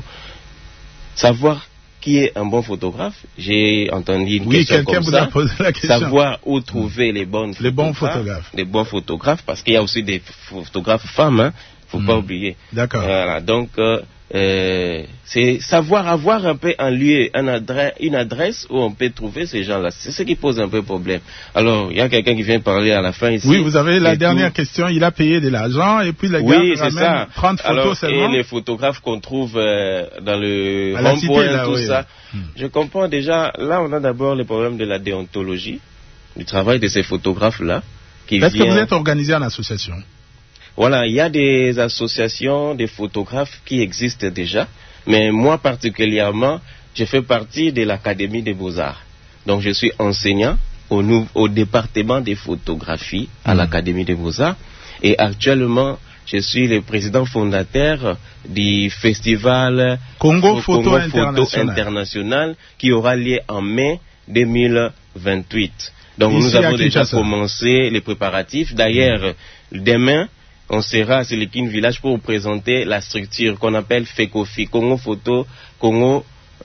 Savoir qui est un bon photographe. J'ai entendu une oui, question comme vous ça. A posé la question. Savoir où trouver les bonnes les bons photographes. Les bons photographes, parce qu'il y a aussi des photographes femmes, hein. Faut mmh. pas oublier. D'accord. Voilà. Donc, euh, euh, c'est savoir avoir un peu un lieu, un adresse, une adresse où on peut trouver ces gens-là. C'est ce qui pose un peu problème. Alors, il y a quelqu'un qui vient parler à la fin ici. Oui, vous avez la dernière tout. question. Il a payé de l'argent et puis le gars oui, ramène ça. trente photos Alors, seulement. Et les photographes qu'on trouve euh, dans le à la rond-point, cité, là, tout oui. ça. Hmm. Je comprends déjà. Là, on a d'abord le problème de la déontologie, du travail de ces photographes-là. Est-ce vient... que vous êtes organisé en association? Voilà, il y a des associations, des photographes qui existent déjà, mais moi particulièrement, je fais partie de l'Académie des Beaux-Arts. Donc je suis enseignant au, au département des photographies à mmh. l'Académie des Beaux-Arts et actuellement, je suis le président fondateur du festival Congo Photo, Congo International. Photo International qui aura lieu en mai deux mille vingt-huit. Donc Ici, nous avons déjà commencé les préparatifs. D'ailleurs, mmh. demain, on sera à Sélékine Village pour présenter la structure qu'on appelle FECOFI, Congo Photo, Congo,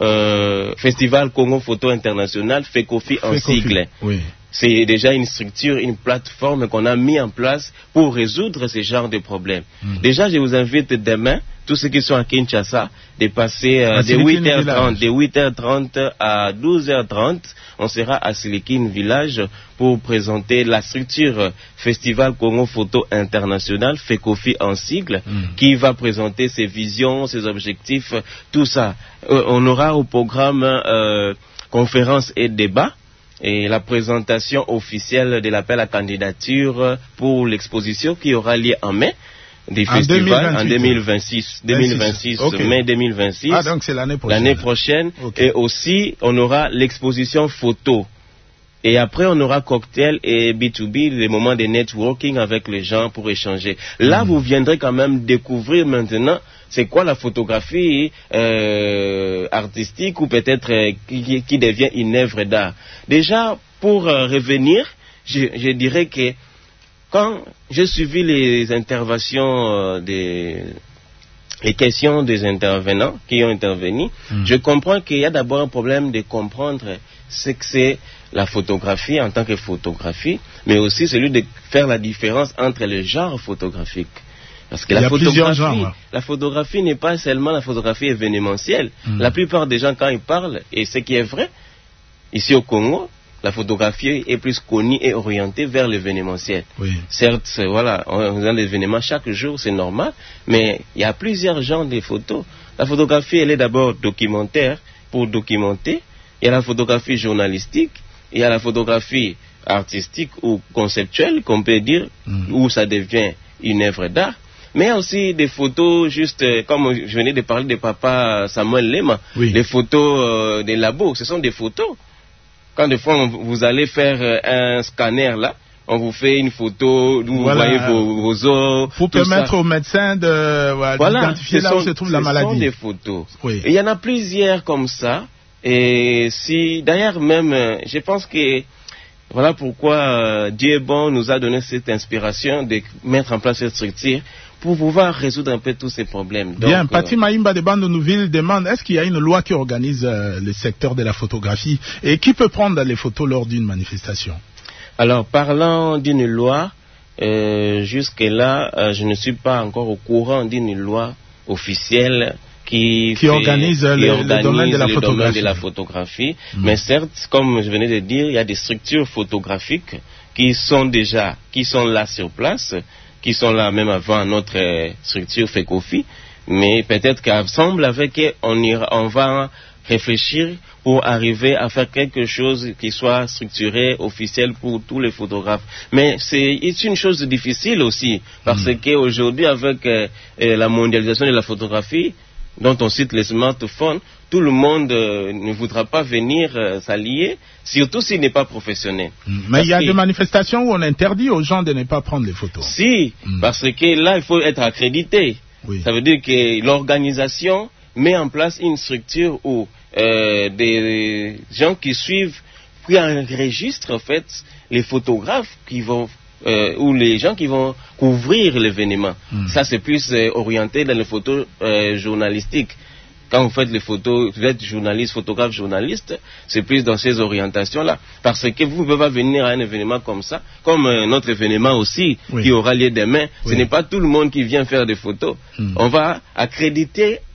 euh, Festival Congo Photo International, FECOFI en FECOFI, sigle. Oui. C'est déjà une structure, une plateforme qu'on a mis en place pour résoudre ce genre de problèmes. Mm. Déjà, je vous invite demain, tous ceux qui sont à Kinshasa, de passer euh, de huit heures trente, de huit heures trente à douze heures trente. On sera à Sélékine Village pour présenter la structure Festival Congo Photo International, FECOFI en sigle, mm. qui va présenter ses visions, ses objectifs, tout ça. Euh, on aura au programme euh, conférences et débats. Et la présentation officielle de l'appel à candidature pour l'exposition qui aura lieu en mai des festivals en deux mille vingt-six. deux mille vingt-six, okay. Mai deux mille vingt-six. Ah, donc c'est l'année prochaine. L'année prochaine. Okay. Et aussi, on aura l'exposition photo. Et après, on aura cocktail et B deux B, les moments de networking avec les gens pour échanger. Là, mmh. vous viendrez quand même découvrir maintenant c'est quoi la photographie euh, artistique ou peut-être euh, qui, qui devient une œuvre d'art. Déjà, pour euh, revenir, je, je dirais que quand j'ai suivi les interventions euh, des... les questions des intervenants qui ont intervenu, mmh. je comprends qu'il y a d'abord un problème de comprendre ce que c'est la photographie en tant que photographie, mais aussi celui de faire la différence entre les genres photographiques. Parce que la photographie, genres, la photographie n'est pas seulement la photographie événementielle. Mmh. La plupart des gens, quand ils parlent, et ce qui est vrai, ici au Congo, la photographie est plus connue et orientée vers l'événementiel. Oui. Certes, voilà, on a des événements chaque jour, c'est normal, mais il y a plusieurs genres de photos. La photographie, elle est d'abord documentaire, pour documenter. Il y a la photographie journalistique, il y a la photographie artistique ou conceptuelle, qu'on peut dire, mmh. où ça devient une œuvre d'art. Mais aussi des photos, juste comme je venais de parler de papa Samuel Lema, oui. les photos euh, des labos, ce sont des photos. Quand des fois vous allez faire un scanner là, on vous fait une photo où vous voilà. voyez vos, vos os. Pour permettre ça. aux médecins de voilà, voilà, d'identifier là sont, où se trouve la maladie. Ce sont des photos. Oui. Et il y en a plusieurs comme ça. Et si, d'ailleurs même, je pense que voilà pourquoi euh, Dieu est bon, nous a donné cette inspiration de mettre en place cette structure pour pouvoir résoudre un peu tous ces problèmes. Donc, Bien, Pati euh, Maïmba de Bande Nouvelle demande, est-ce qu'il y a une loi qui organise euh, le secteur de la photographie et qui peut prendre les photos lors d'une manifestation? Alors, parlant d'une loi, euh, jusque-là, euh, je ne suis pas encore au courant d'une loi officielle qui, qui, fait, organise, qui le, organise le domaine de la le photographie. Domaine de la photographie. Mmh. Mais certes, comme je venais de dire, il y a des structures photographiques qui sont déjà, qui sont là sur place, qui sont là même avant notre euh, structure FECOFI, mais peut-être qu'ensemble avec eux, on, ira, on va réfléchir pour arriver à faire quelque chose qui soit structuré, officiel pour tous les photographes. Mais c'est une chose difficile aussi, parce mmh. qu'aujourd'hui, avec euh, la mondialisation de la photographie, dont on cite les smartphones, tout le monde euh, ne voudra pas venir euh, s'allier, surtout s'il n'est pas professionnel. Mmh. Mais parce il y a des manifestations où on interdit aux gens de ne pas prendre les photos. Si, mmh. parce que là, il faut être accrédité. Oui. Ça veut dire que l'organisation met en place une structure où euh, des gens qui suivent, puis enregistrent en fait les photographes qui vont Euh, ou les gens qui vont couvrir l'événement. Mmh. Ça, c'est plus euh, orienté dans les photos euh, journalistiques. Quand vous faites les photos, vous êtes journaliste, photographe, journaliste, c'est plus dans ces orientations-là. Parce que vous ne pouvez pas venir à un événement comme ça, comme euh, notre événement aussi, oui. qui aura lieu demain. Oui. Ce n'est pas tout le monde qui vient faire des photos. Mmh. On va accréditer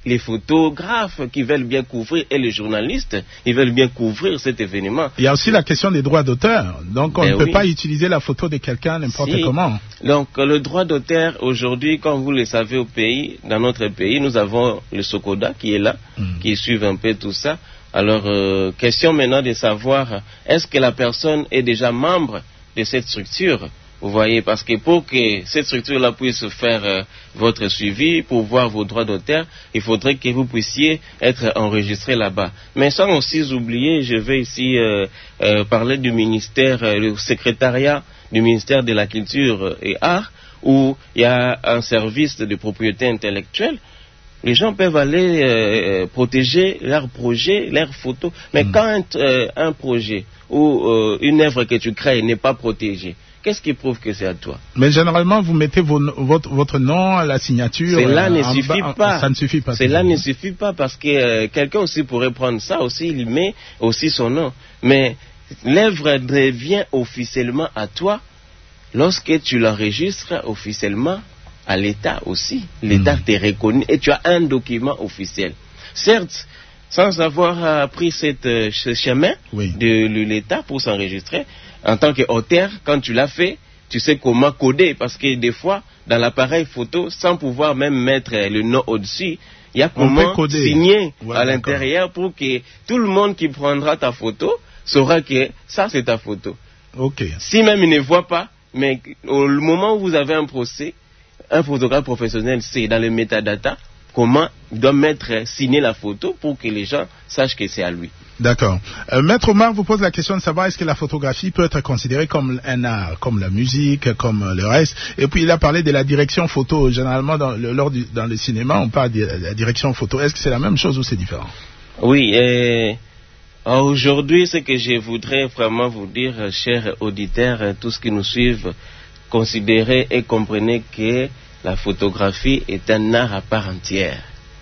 les photographes qui veulent bien couvrir et les journalistes, ils veulent bien couvrir cet événement. Il y a aussi la question des droits d'auteur. Donc on ben ne peut oui. pas utiliser la photo de quelqu'un n'importe si. comment. Donc le droit d'auteur aujourd'hui, comme vous le savez au pays, dans notre pays, nous avons le SOCODA qui est là, mm. qui suit un peu tout ça. Alors euh, question maintenant de savoir, est-ce que la personne est déjà membre de cette structure? Vous voyez, parce que pour que cette structure-là puisse faire euh, votre suivi, pour voir vos droits d'auteur, il faudrait que vous puissiez être enregistré là-bas. Mais sans aussi oublier, je vais ici euh, euh, parler du ministère, euh, le secrétariat du ministère de la Culture et Arts, où il y a un service de propriété intellectuelle. Les gens peuvent aller euh, protéger leurs projets, leurs photos. Mais mmh. quand euh, un projet ou euh, une œuvre que tu crées n'est pas protégée, qu'est-ce qui prouve que c'est à toi? Mais généralement, vous mettez vos, votre, votre nom, la signature. Cela euh, ne suffit bas, pas. Ça ne suffit pas. Cela ne suffit pas parce que euh, quelqu'un aussi pourrait prendre ça aussi, il met aussi son nom. Mais l'œuvre devient officiellement à toi lorsque tu l'enregistres officiellement à l'État aussi. L'État mmh. te reconnaît et tu as un document officiel. Certes, sans avoir euh, pris cette, euh, ce chemin oui. de, de l'État pour s'enregistrer, en tant qu'auteur, quand tu l'as fait, tu sais comment coder. Parce que des fois, dans l'appareil photo, sans pouvoir même mettre le nom au-dessus, il y a comment signer ouais, à l'intérieur pour que tout le monde qui prendra ta photo saura que ça, c'est ta photo. Okay. Si même il ne voit pas, mais au moment où vous avez un procès, un photographe professionnel, c'est dans les métadatas, comment il doit mettre, signer la photo pour que les gens sachent que c'est à lui. D'accord. Euh, Maître Omar vous pose la question de savoir est-ce que la photographie peut être considérée comme un art, comme la musique, comme le reste. Et puis il a parlé de la direction photo. Généralement, dans le, lors du, dans le cinéma, on parle de la direction photo. Est-ce que c'est la même chose ou c'est différent? Oui. Euh, aujourd'hui, ce que je voudrais vraiment vous dire, chers auditeurs, tous qui nous suivent, considérez et comprenez que la photographie est un art à part entière.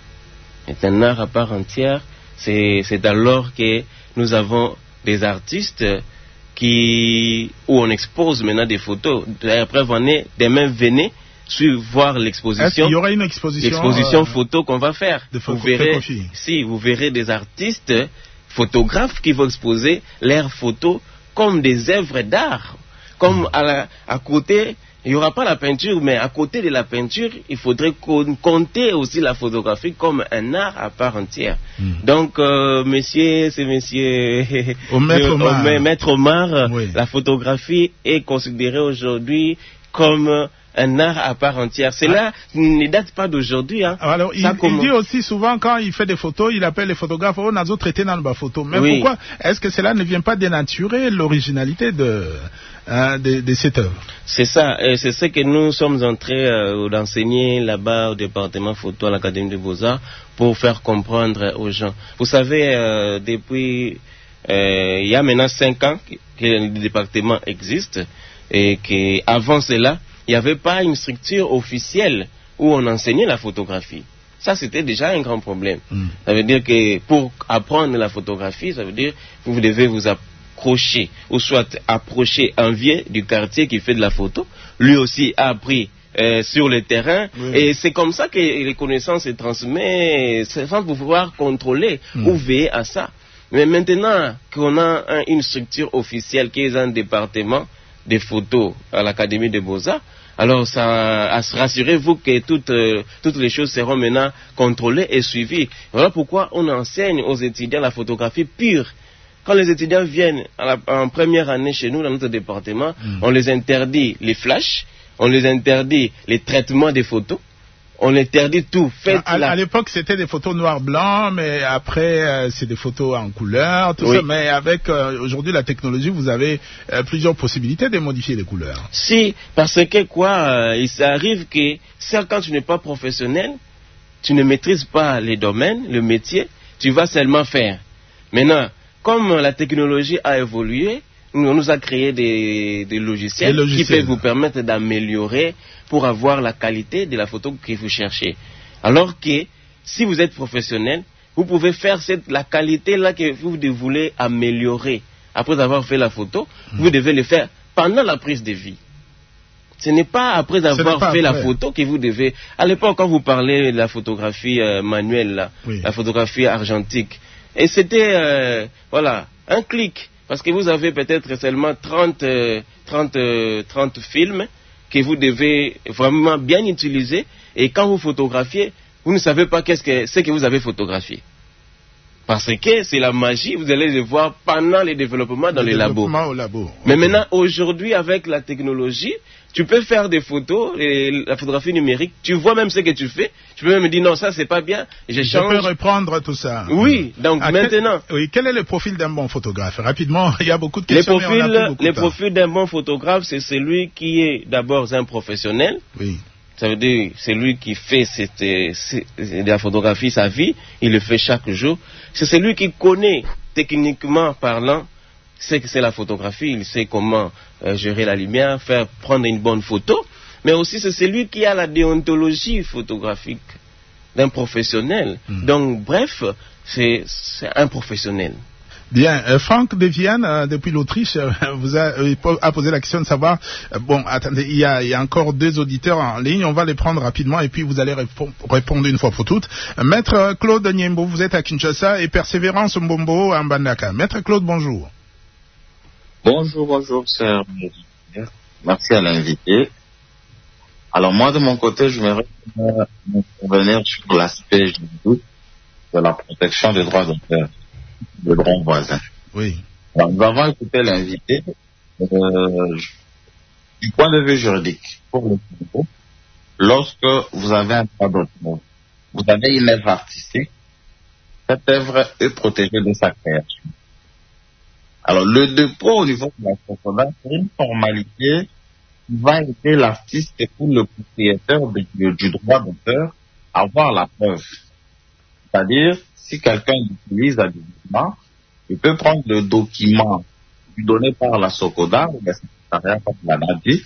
Est un art à part entière. C'est, c'est alors que nous avons des artistes qui, où on expose maintenant des photos. Après, venez, demain, venez suivre voir l'exposition. Est-ce qu'il y aura une exposition L'exposition euh, photo qu'on va faire. De vous verrez, si, vous verrez des artistes, photographes qui vont exposer leurs photos comme des œuvres d'art. Comme mmh. à, la, à côté, il n'y aura pas la peinture, mais à côté de la peinture, il faudrait compter aussi la photographie comme un art à part entière. Mmh. Donc, euh, monsieur, c'est monsieur Au maître Omar, au maître Omar oui. la photographie est considérée aujourd'hui comme un art à part entière. Cela ah. ne date pas d'aujourd'hui. Hein. Alors, il, il dit aussi souvent, quand il fait des photos, il appelle les photographes, oh, on a d'autres traités dans ma photo. Mais oui. pourquoi est-ce que cela ne vient pas dénaturer l'originalité de, hein, de, de cette œuvre? C'est ça, et c'est ce que nous sommes en train euh, d'enseigner là-bas au département photo à l'Académie des Beaux-Arts pour faire comprendre aux gens. Vous savez, euh, depuis, euh, il y a maintenant cinq ans que le département existe et qu'avant cela, il n'y avait pas une structure officielle où on enseignait la photographie. Ça, c'était déjà un grand problème. Mm. Ça veut dire que pour apprendre la photographie, ça veut dire que vous devez vous accrocher, ou soit approcher un vieux du quartier qui fait de la photo. Lui aussi a appris euh, sur le terrain. Oui. Et c'est comme ça que les connaissances se transmettent, sans pouvoir contrôler mm. ou veiller à ça. Mais maintenant qu'on a un, une structure officielle qui est un département des photos à l'Académie des Beaux-Arts, alors ça, rassurez-vous que toutes, euh, toutes les choses seront maintenant contrôlées et suivies. Voilà pourquoi on enseigne aux étudiants la photographie pure. Quand les étudiants viennent à la, en première année chez nous, dans notre département, mmh. on les interdit les flashs, on les interdit les traitements des photos, on interdit tout. Faites à, la... à l'époque, c'était des photos noir-blanc, mais après, euh, c'est des photos en couleur, tout oui. ça. Mais avec euh, aujourd'hui la technologie, vous avez euh, plusieurs possibilités de modifier les couleurs. Si, parce que quoi, euh, il s'arrive que, certes, quand tu n'es pas professionnel, tu ne maîtrises pas les domaines, le métier, tu vas seulement faire. Maintenant, comme la technologie a évolué, on nous a créé des, des logiciels, logiciels qui peuvent vous permettre d'améliorer pour avoir la qualité de la photo que vous cherchez. Alors que si vous êtes professionnel, vous pouvez faire cette, la qualité là que vous voulez améliorer. Après avoir fait la photo, mmh. vous devez le faire pendant la prise de vie. Ce n'est pas après avoir pas fait après. la photo que vous devez... À l'époque, quand vous parlez de la photographie euh, manuelle, là, oui. la photographie argentique, et c'était, euh, voilà, un clic. Parce que vous avez peut-être seulement trente, euh, trente, euh, trente films que vous devez vraiment bien utiliser. Et quand vous photographiez, vous ne savez pas qu'est-ce que c'est que vous avez photographié. Parce que c'est la magie, vous allez le voir pendant les développements dans le les labos. Au labo. Mais okay. maintenant, aujourd'hui, avec la technologie, tu peux faire des photos, et la photographie numérique, tu vois même ce que tu fais. Tu peux même me dire non, ça c'est pas bien, je change. Je peux reprendre tout ça. Oui, donc ah, maintenant. Quel, oui, quel est le profil d'un bon photographe? Rapidement, il y a beaucoup de questions. Les profils, mais on a plus les profils d'un bon photographe, c'est celui qui est d'abord un professionnel. Oui. Ça veut dire, c'est lui qui fait cette, cette, de la photographie sa vie, il le fait chaque jour. C'est celui qui connaît, techniquement parlant, ce que c'est la photographie, il sait comment euh, gérer la lumière, faire prendre une bonne photo, mais aussi c'est celui qui a la déontologie photographique d'un professionnel. Mmh. Donc, bref, c'est un professionnel. Bien, euh, Franck de Vienne, euh, depuis l'Autriche, euh, vous a, euh, a posé la question de savoir, euh, bon, attendez, il y, a, il y a encore deux auditeurs en ligne, on va les prendre rapidement et puis vous allez répond, répondre une fois pour toutes. Euh, Maître Claude Niembo, vous êtes à Kinshasa et Persévérance Mbombo à Mbandaka. Maître Claude, bonjour. Bonjour, bonjour, sœur. Merci à l'invité. Alors moi, de mon côté, je voudrais revenir sur l'aspect de la protection des droits d'auteur. De grands voisins. Oui. Alors, nous avons écouté l'invité euh, du point de vue juridique. Pour le Congo, lorsque vous avez un droit d'auteur, vous avez une œuvre artistique, cette œuvre est protégée de sa création. Alors, le dépôt au niveau de la propriété, c'est une formalité qui va aider l'artiste et pour le propriétaire du, du droit d'auteur à avoir la preuve. C'est-à-dire, si quelqu'un utilise un document, il peut prendre le document donné par la SOCODA, ou le secrétariat comme l'a dit,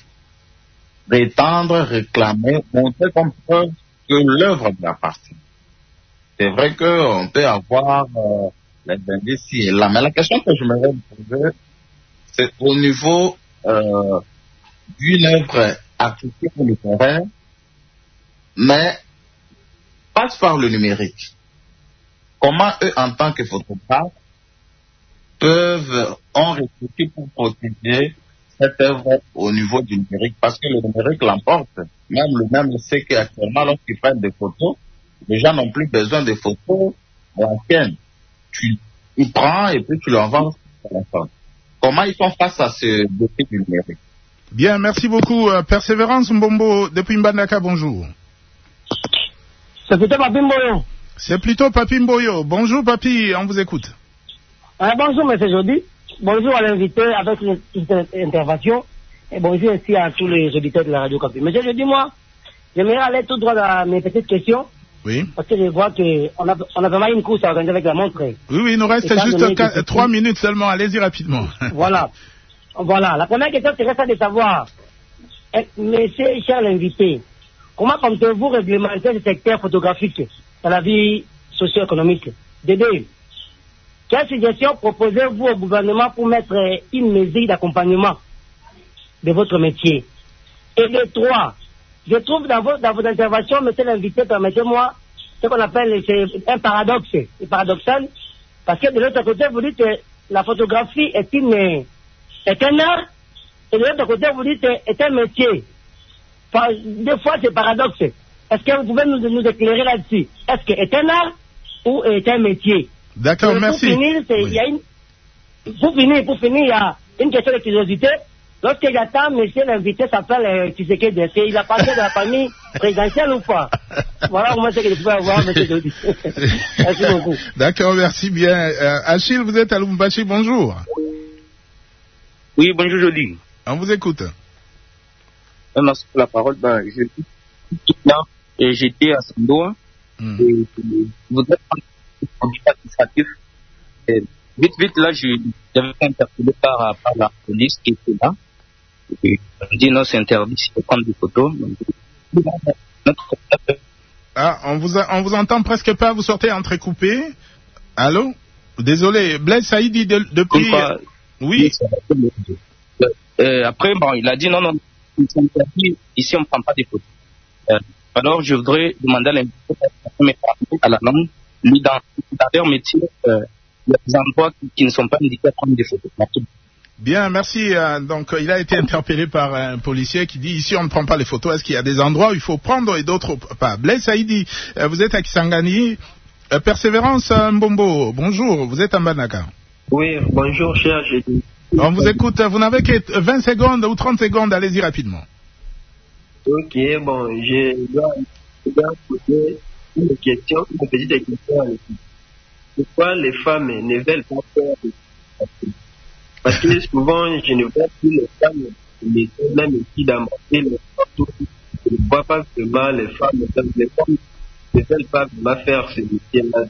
prétendre, réclamer, montrer comme preuve que l'œuvre lui appartient. C'est vrai qu'on peut avoir euh, les indices ici et là, mais la question que je me vais poser, c'est au niveau euh, d'une œuvre artistique ou littéraire, mais passe par le numérique. Comment eux, en tant que photographes, peuvent, ont réfléchi pour protéger cette œuvre au niveau du numérique? Parce que le numérique l'emporte. Même le même sait qu'actuellement, lorsqu'ils prennent des photos, les gens n'ont plus besoin de photos anciennes. Tu y prends et puis tu l'envoies sur la phone. Comment ils sont face à ce défi du numérique? Bien, merci beaucoup. Euh, Persévérance Mbombo, depuis Mbandaka, bonjour. C'est plutôt Papi Mboyo. C'est plutôt Papi Mboyo. Bonjour Papi, on vous écoute. Euh, bonjour M. Jody. Bonjour à l'invité avec cette intervention. Et bonjour aussi à tous les auditeurs de la radio Capi. M. Jody, moi, j'aimerais aller tout droit à mes petites questions. Oui. Parce que je vois qu'on a, on a vraiment une course à organiser avec la montre. Oui, oui, il nous reste juste trois minutes seulement. Allez-y rapidement. Voilà. Voilà. La première question serait ça de savoir, monsieur, cher l'invité, comment comptez-vous réglementer le secteur photographique dans la vie socio-économique? De deux, quelle suggestion proposez-vous au gouvernement pour mettre une mesure d'accompagnement de votre métier? Et de trois, je trouve dans vos, dans vos interventions, monsieur l'invité, permettez-moi, ce qu'on appelle un paradoxe, un paradoxal, parce que de l'autre côté, vous dites que la photographie est, une, est un art, et de l'autre côté, vous dites que c'est un métier. Enfin, deux fois, c'est paradoxe. Est-ce que vous pouvez nous, nous éclairer là-dessus? Est-ce que c'est un art ou est un métier? D'accord, merci. Pour finir, oui. y a une, pour finir, pour finir, il y a une question de curiosité. Lorsque j'attends, monsieur l'invité s'appelle euh, Tshisekedi, il a passé de la famille présidentielle ou pas? Voilà comment c'est que je peux avoir, monsieur Jody. Merci beaucoup. D'accord, merci bien. Euh, Achille, vous êtes à Lubumbashi, bonjour. Oui, bonjour Jody. On vous écoute. Non, merci pour la parole. Ben, je suis là et j'étais à Sandoa. Mm. Et je voudrais prendre un conduite administratif. Et vite, vite, là, j'avais été interpellé par, par la police qui était là. Et on dit non, c'est interdit de prendre des photos. Donc, ah, on vous, a, on vous entend presque pas, vous sortez entrecoupé. Allô? Désolé, Blaise Saïd dit de, depuis... Quoi, oui. Euh, après, bon, il a dit non, non, c'est interdit. Ici, on ne prend pas des photos. Euh, alors, je voudrais demander à l'invité à la langue, lui, dans, dans leur métier, euh, il y a des endroits qui, qui ne sont pas indiqués à prendre des photos. Bien, merci. Donc, il a été interpellé par un policier qui dit ici on ne prend pas les photos. Est-ce qu'il y a des endroits où il faut prendre et d'autres pas? Blaise Saïdi, vous êtes à Kisangani. Persévérance Mbombo, bonjour. Vous êtes à Mbandaka. Oui, bonjour, cher. J'ai... On vous écoute. Vous n'avez que vingt secondes ou trente secondes. Allez-y rapidement. Ok, bon, je dois, je dois poser une question, une petite question. Pourquoi les femmes ne veulent pas faire des photos? Parce que souvent, je ne vois plus les femmes, les même ici dans ma ville, je ne vois pas vraiment les femmes, les femmes ne veulent pas vraiment faire ce métier-là.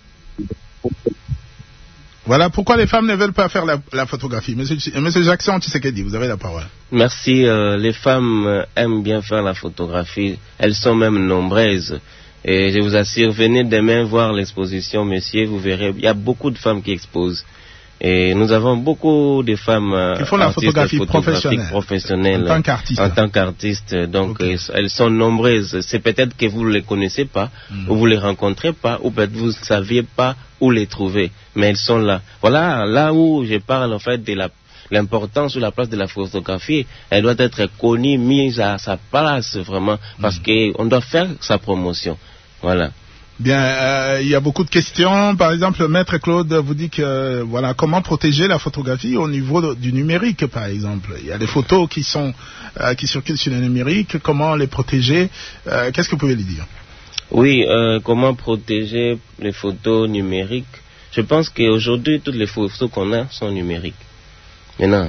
Voilà pourquoi les femmes ne veulent pas faire la, la photographie. Monsieur, Monsieur Jackson Tshisekedi, vous avez la parole. Merci. Euh, les femmes aiment bien faire la photographie. Elles sont même nombreuses. Et je vous assure, venez demain voir l'exposition, messieurs, vous verrez, il y a beaucoup de femmes qui exposent. Et nous avons beaucoup de femmes qui font la photographie professionnelle, professionnelle en tant qu'artiste. En tant qu'artiste. Donc, okay. Elles sont nombreuses. C'est peut-être que vous ne les connaissez pas, mm. ou vous ne les rencontrez pas, ou peut-être vous ne saviez pas où les trouver. Mais elles sont là. Voilà, là où je parle en fait de la l'importance ou la place de la photographie, elle doit être connue, mise à sa place vraiment, parce mm. qu'on doit faire sa promotion. Voilà. Bien, euh, il y a beaucoup de questions. Par exemple, Maître Claude vous dit que voilà, comment protéger la photographie au niveau du numérique, par exemple. Il y a des photos qui sont euh, qui circulent sur le numérique. Comment les protéger? euh, Qu'est-ce que vous pouvez lui dire? Oui, euh, comment protéger les photos numériques? Je pense qu'aujourd'hui, toutes les photos qu'on a sont numériques. Maintenant,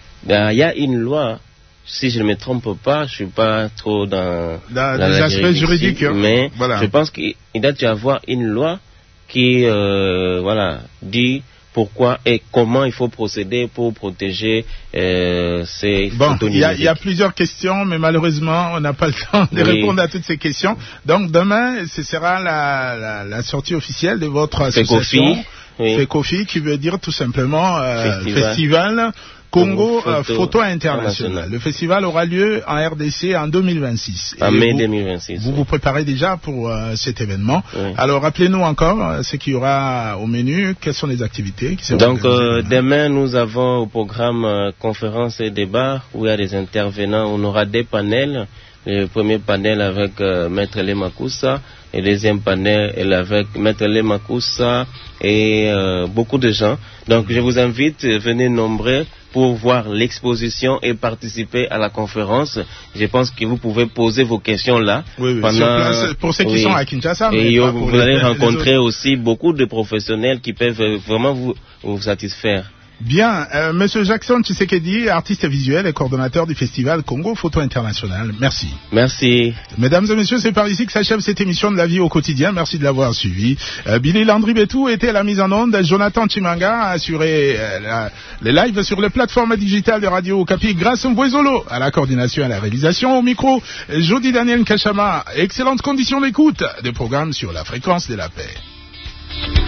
il y a une loi. Si je ne me trompe pas, je suis pas trop dans, dans, dans les aspects juridiques, hein. Mais voilà. Je pense qu'il doit y avoir une loi qui, euh, voilà, dit pourquoi et comment il faut procéder pour protéger euh, ces bon, photos numériques. Il y, y a plusieurs questions, mais malheureusement, on n'a pas le temps de oui. répondre à toutes ces questions. Donc demain, ce sera la, la, la sortie officielle de votre association, FECOFI, oui. qui veut dire tout simplement euh, Festival. Festival Congo Photo, euh, Photo International. Le festival aura lieu en R D C en deux mille vingt-six. En mai deux mille vingt-six. Vous oui. vous préparez déjà pour euh, cet événement. Oui. Alors rappelez-nous encore euh, ce qu'il y aura au menu, quelles sont les activités qui seront Donc euh, demain nous avons au programme euh, conférence et débat où il y a des intervenants. On aura des panels. Le premier panel avec euh, Maître Lemakoussa et le deuxième panel avec Maître Lemakoussa et euh, beaucoup de gens. Donc je vous invite, venez nombreux pour voir l'exposition et participer à la conférence. Je pense que vous pouvez poser vos questions là. Oui, oui, pendant... sur place, pour ceux qui oui. sont à Kinshasa. Et mais vous, vous allez les, rencontrer les aussi beaucoup de professionnels qui peuvent vraiment vous, vous satisfaire. Bien, euh, Monsieur Jackson Tshisekedi, artiste visuel et coordonnateur du festival Congo Photo International. Merci. Merci. Mesdames et messieurs, c'est par ici que s'achève cette émission de la vie au quotidien. Merci de l'avoir suivi. Euh, Billy Landry-Betou était à la mise en onde. Jonathan Chimanga a assuré euh, la, les lives sur les plateformes digitales de Radio Okapi grâce à Mvouezolo à la coordination et à la réalisation. Au micro, Jody Daniel Kachama. Excellentes conditions d'écoute des programmes sur la fréquence de la paix.